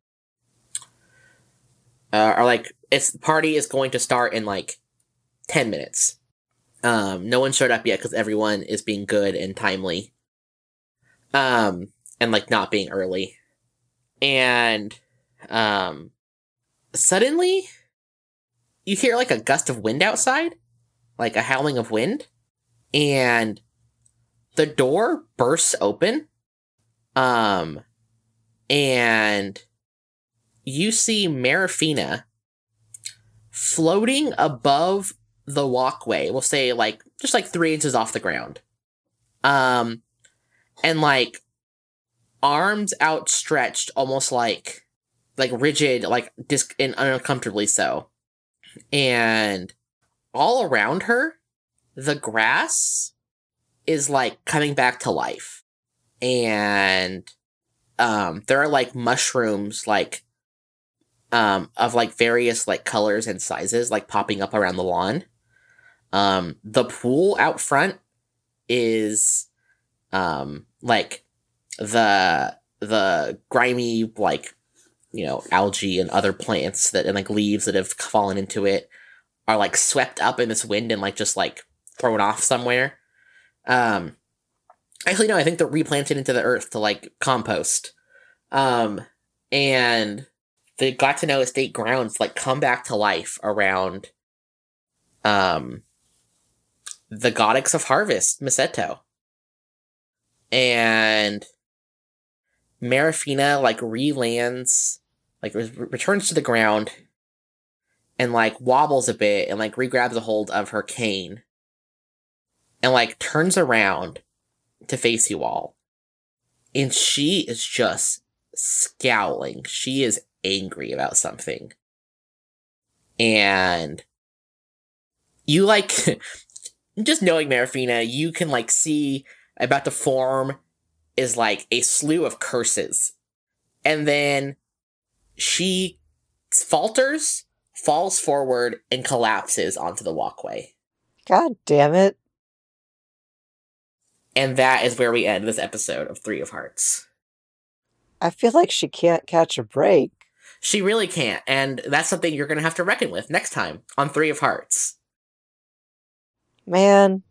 uh, are, like, it's, the party is going to start in, like, ten minutes. Um, no one showed up yet because everyone is being good and timely. Um, and, like, not being early. And, Um, suddenly, you hear like a gust of wind outside, like a howling of wind, and the door bursts open. Um, and you see Marafina floating above the walkway. We'll say like just like three inches off the ground. Um, and like arms outstretched, almost like like rigid, like dis- and uncomfortably so. And all around her, the grass is like coming back to life. And um, there are like mushrooms, like um, of like various like colors and sizes, like popping up around the lawn. Um, the pool out front is um, like the the grimy like you know algae and other plants that and like leaves that have fallen into it are like swept up in this wind and like just like thrown off somewhere. Um, actually, no, I think they're replanted into the earth to like compost. Um, and the Gatineau estate grounds like come back to life around um the goddess of harvest, Miseto. And Marafina like re-lands, like re- returns to the ground and like wobbles a bit and like re-grabs a hold of her cane and like turns around to face you all. And she is just scowling. She is angry about something. And you like, just knowing Marafina, you can like see about to form is like a slew of curses. And then she falters, falls forward, and collapses onto the walkway. God damn it. And that is where we end this episode of Three of Hearts. I feel like she can't catch a break. She really can't, and that's something you're going to have to reckon with next time on Three of Hearts. Man.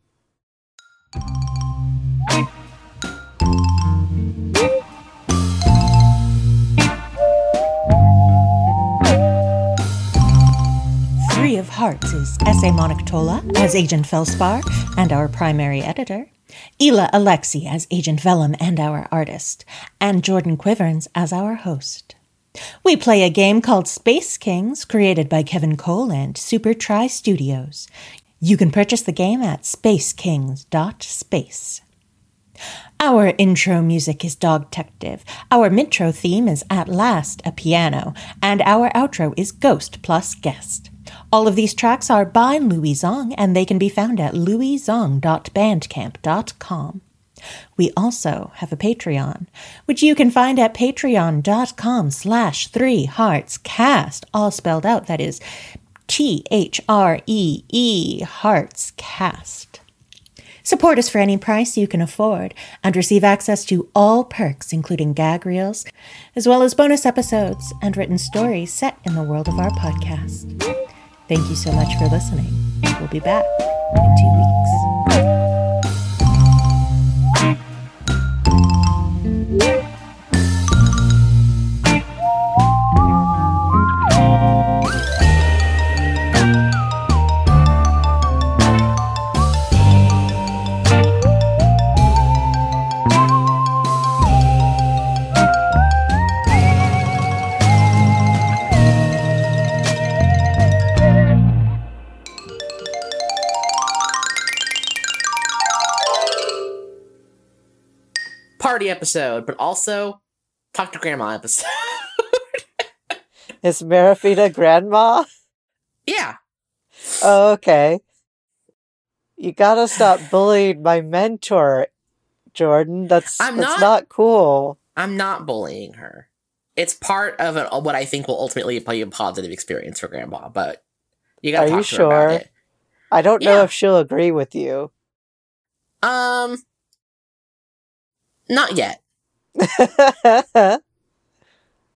Three of Hearts is S A. Monictola as Agent Felspar and our primary editor, Ela Alexi as Agent Vellum and our artist, and Jordan Quiverns as our host. We play a game called Space Kings, created by Kevin Cole and Super Try Studios. You can purchase the game at space kings dot space. Our intro music is Dogtective, our midtro theme is At Last, a piano, and our outro is Ghost plus Guest. All of these tracks are by Louis Zong, and they can be found at louis zong dot bandcamp dot com. We also have a Patreon, which you can find at patreon dot com slash three hearts cast, all spelled out, that is T H R E E, Hearts Cast. Support us for any price you can afford and receive access to all perks, including gag reels, as well as bonus episodes and written stories set in the world of our podcast. Thank you so much for listening. We'll be back in two weeks. Party episode, but also Talk to Grandma episode. Is Marafina grandma? Yeah. Oh, okay. You gotta stop bullying my mentor, Jordan. That's, I'm that's not- not cool. I'm not bullying her. It's part of a, what I think will ultimately be a positive experience for Grandma, but you gotta Are talk you to her about sure? it. I don't know Yeah. if she'll agree with you. Um, not yet.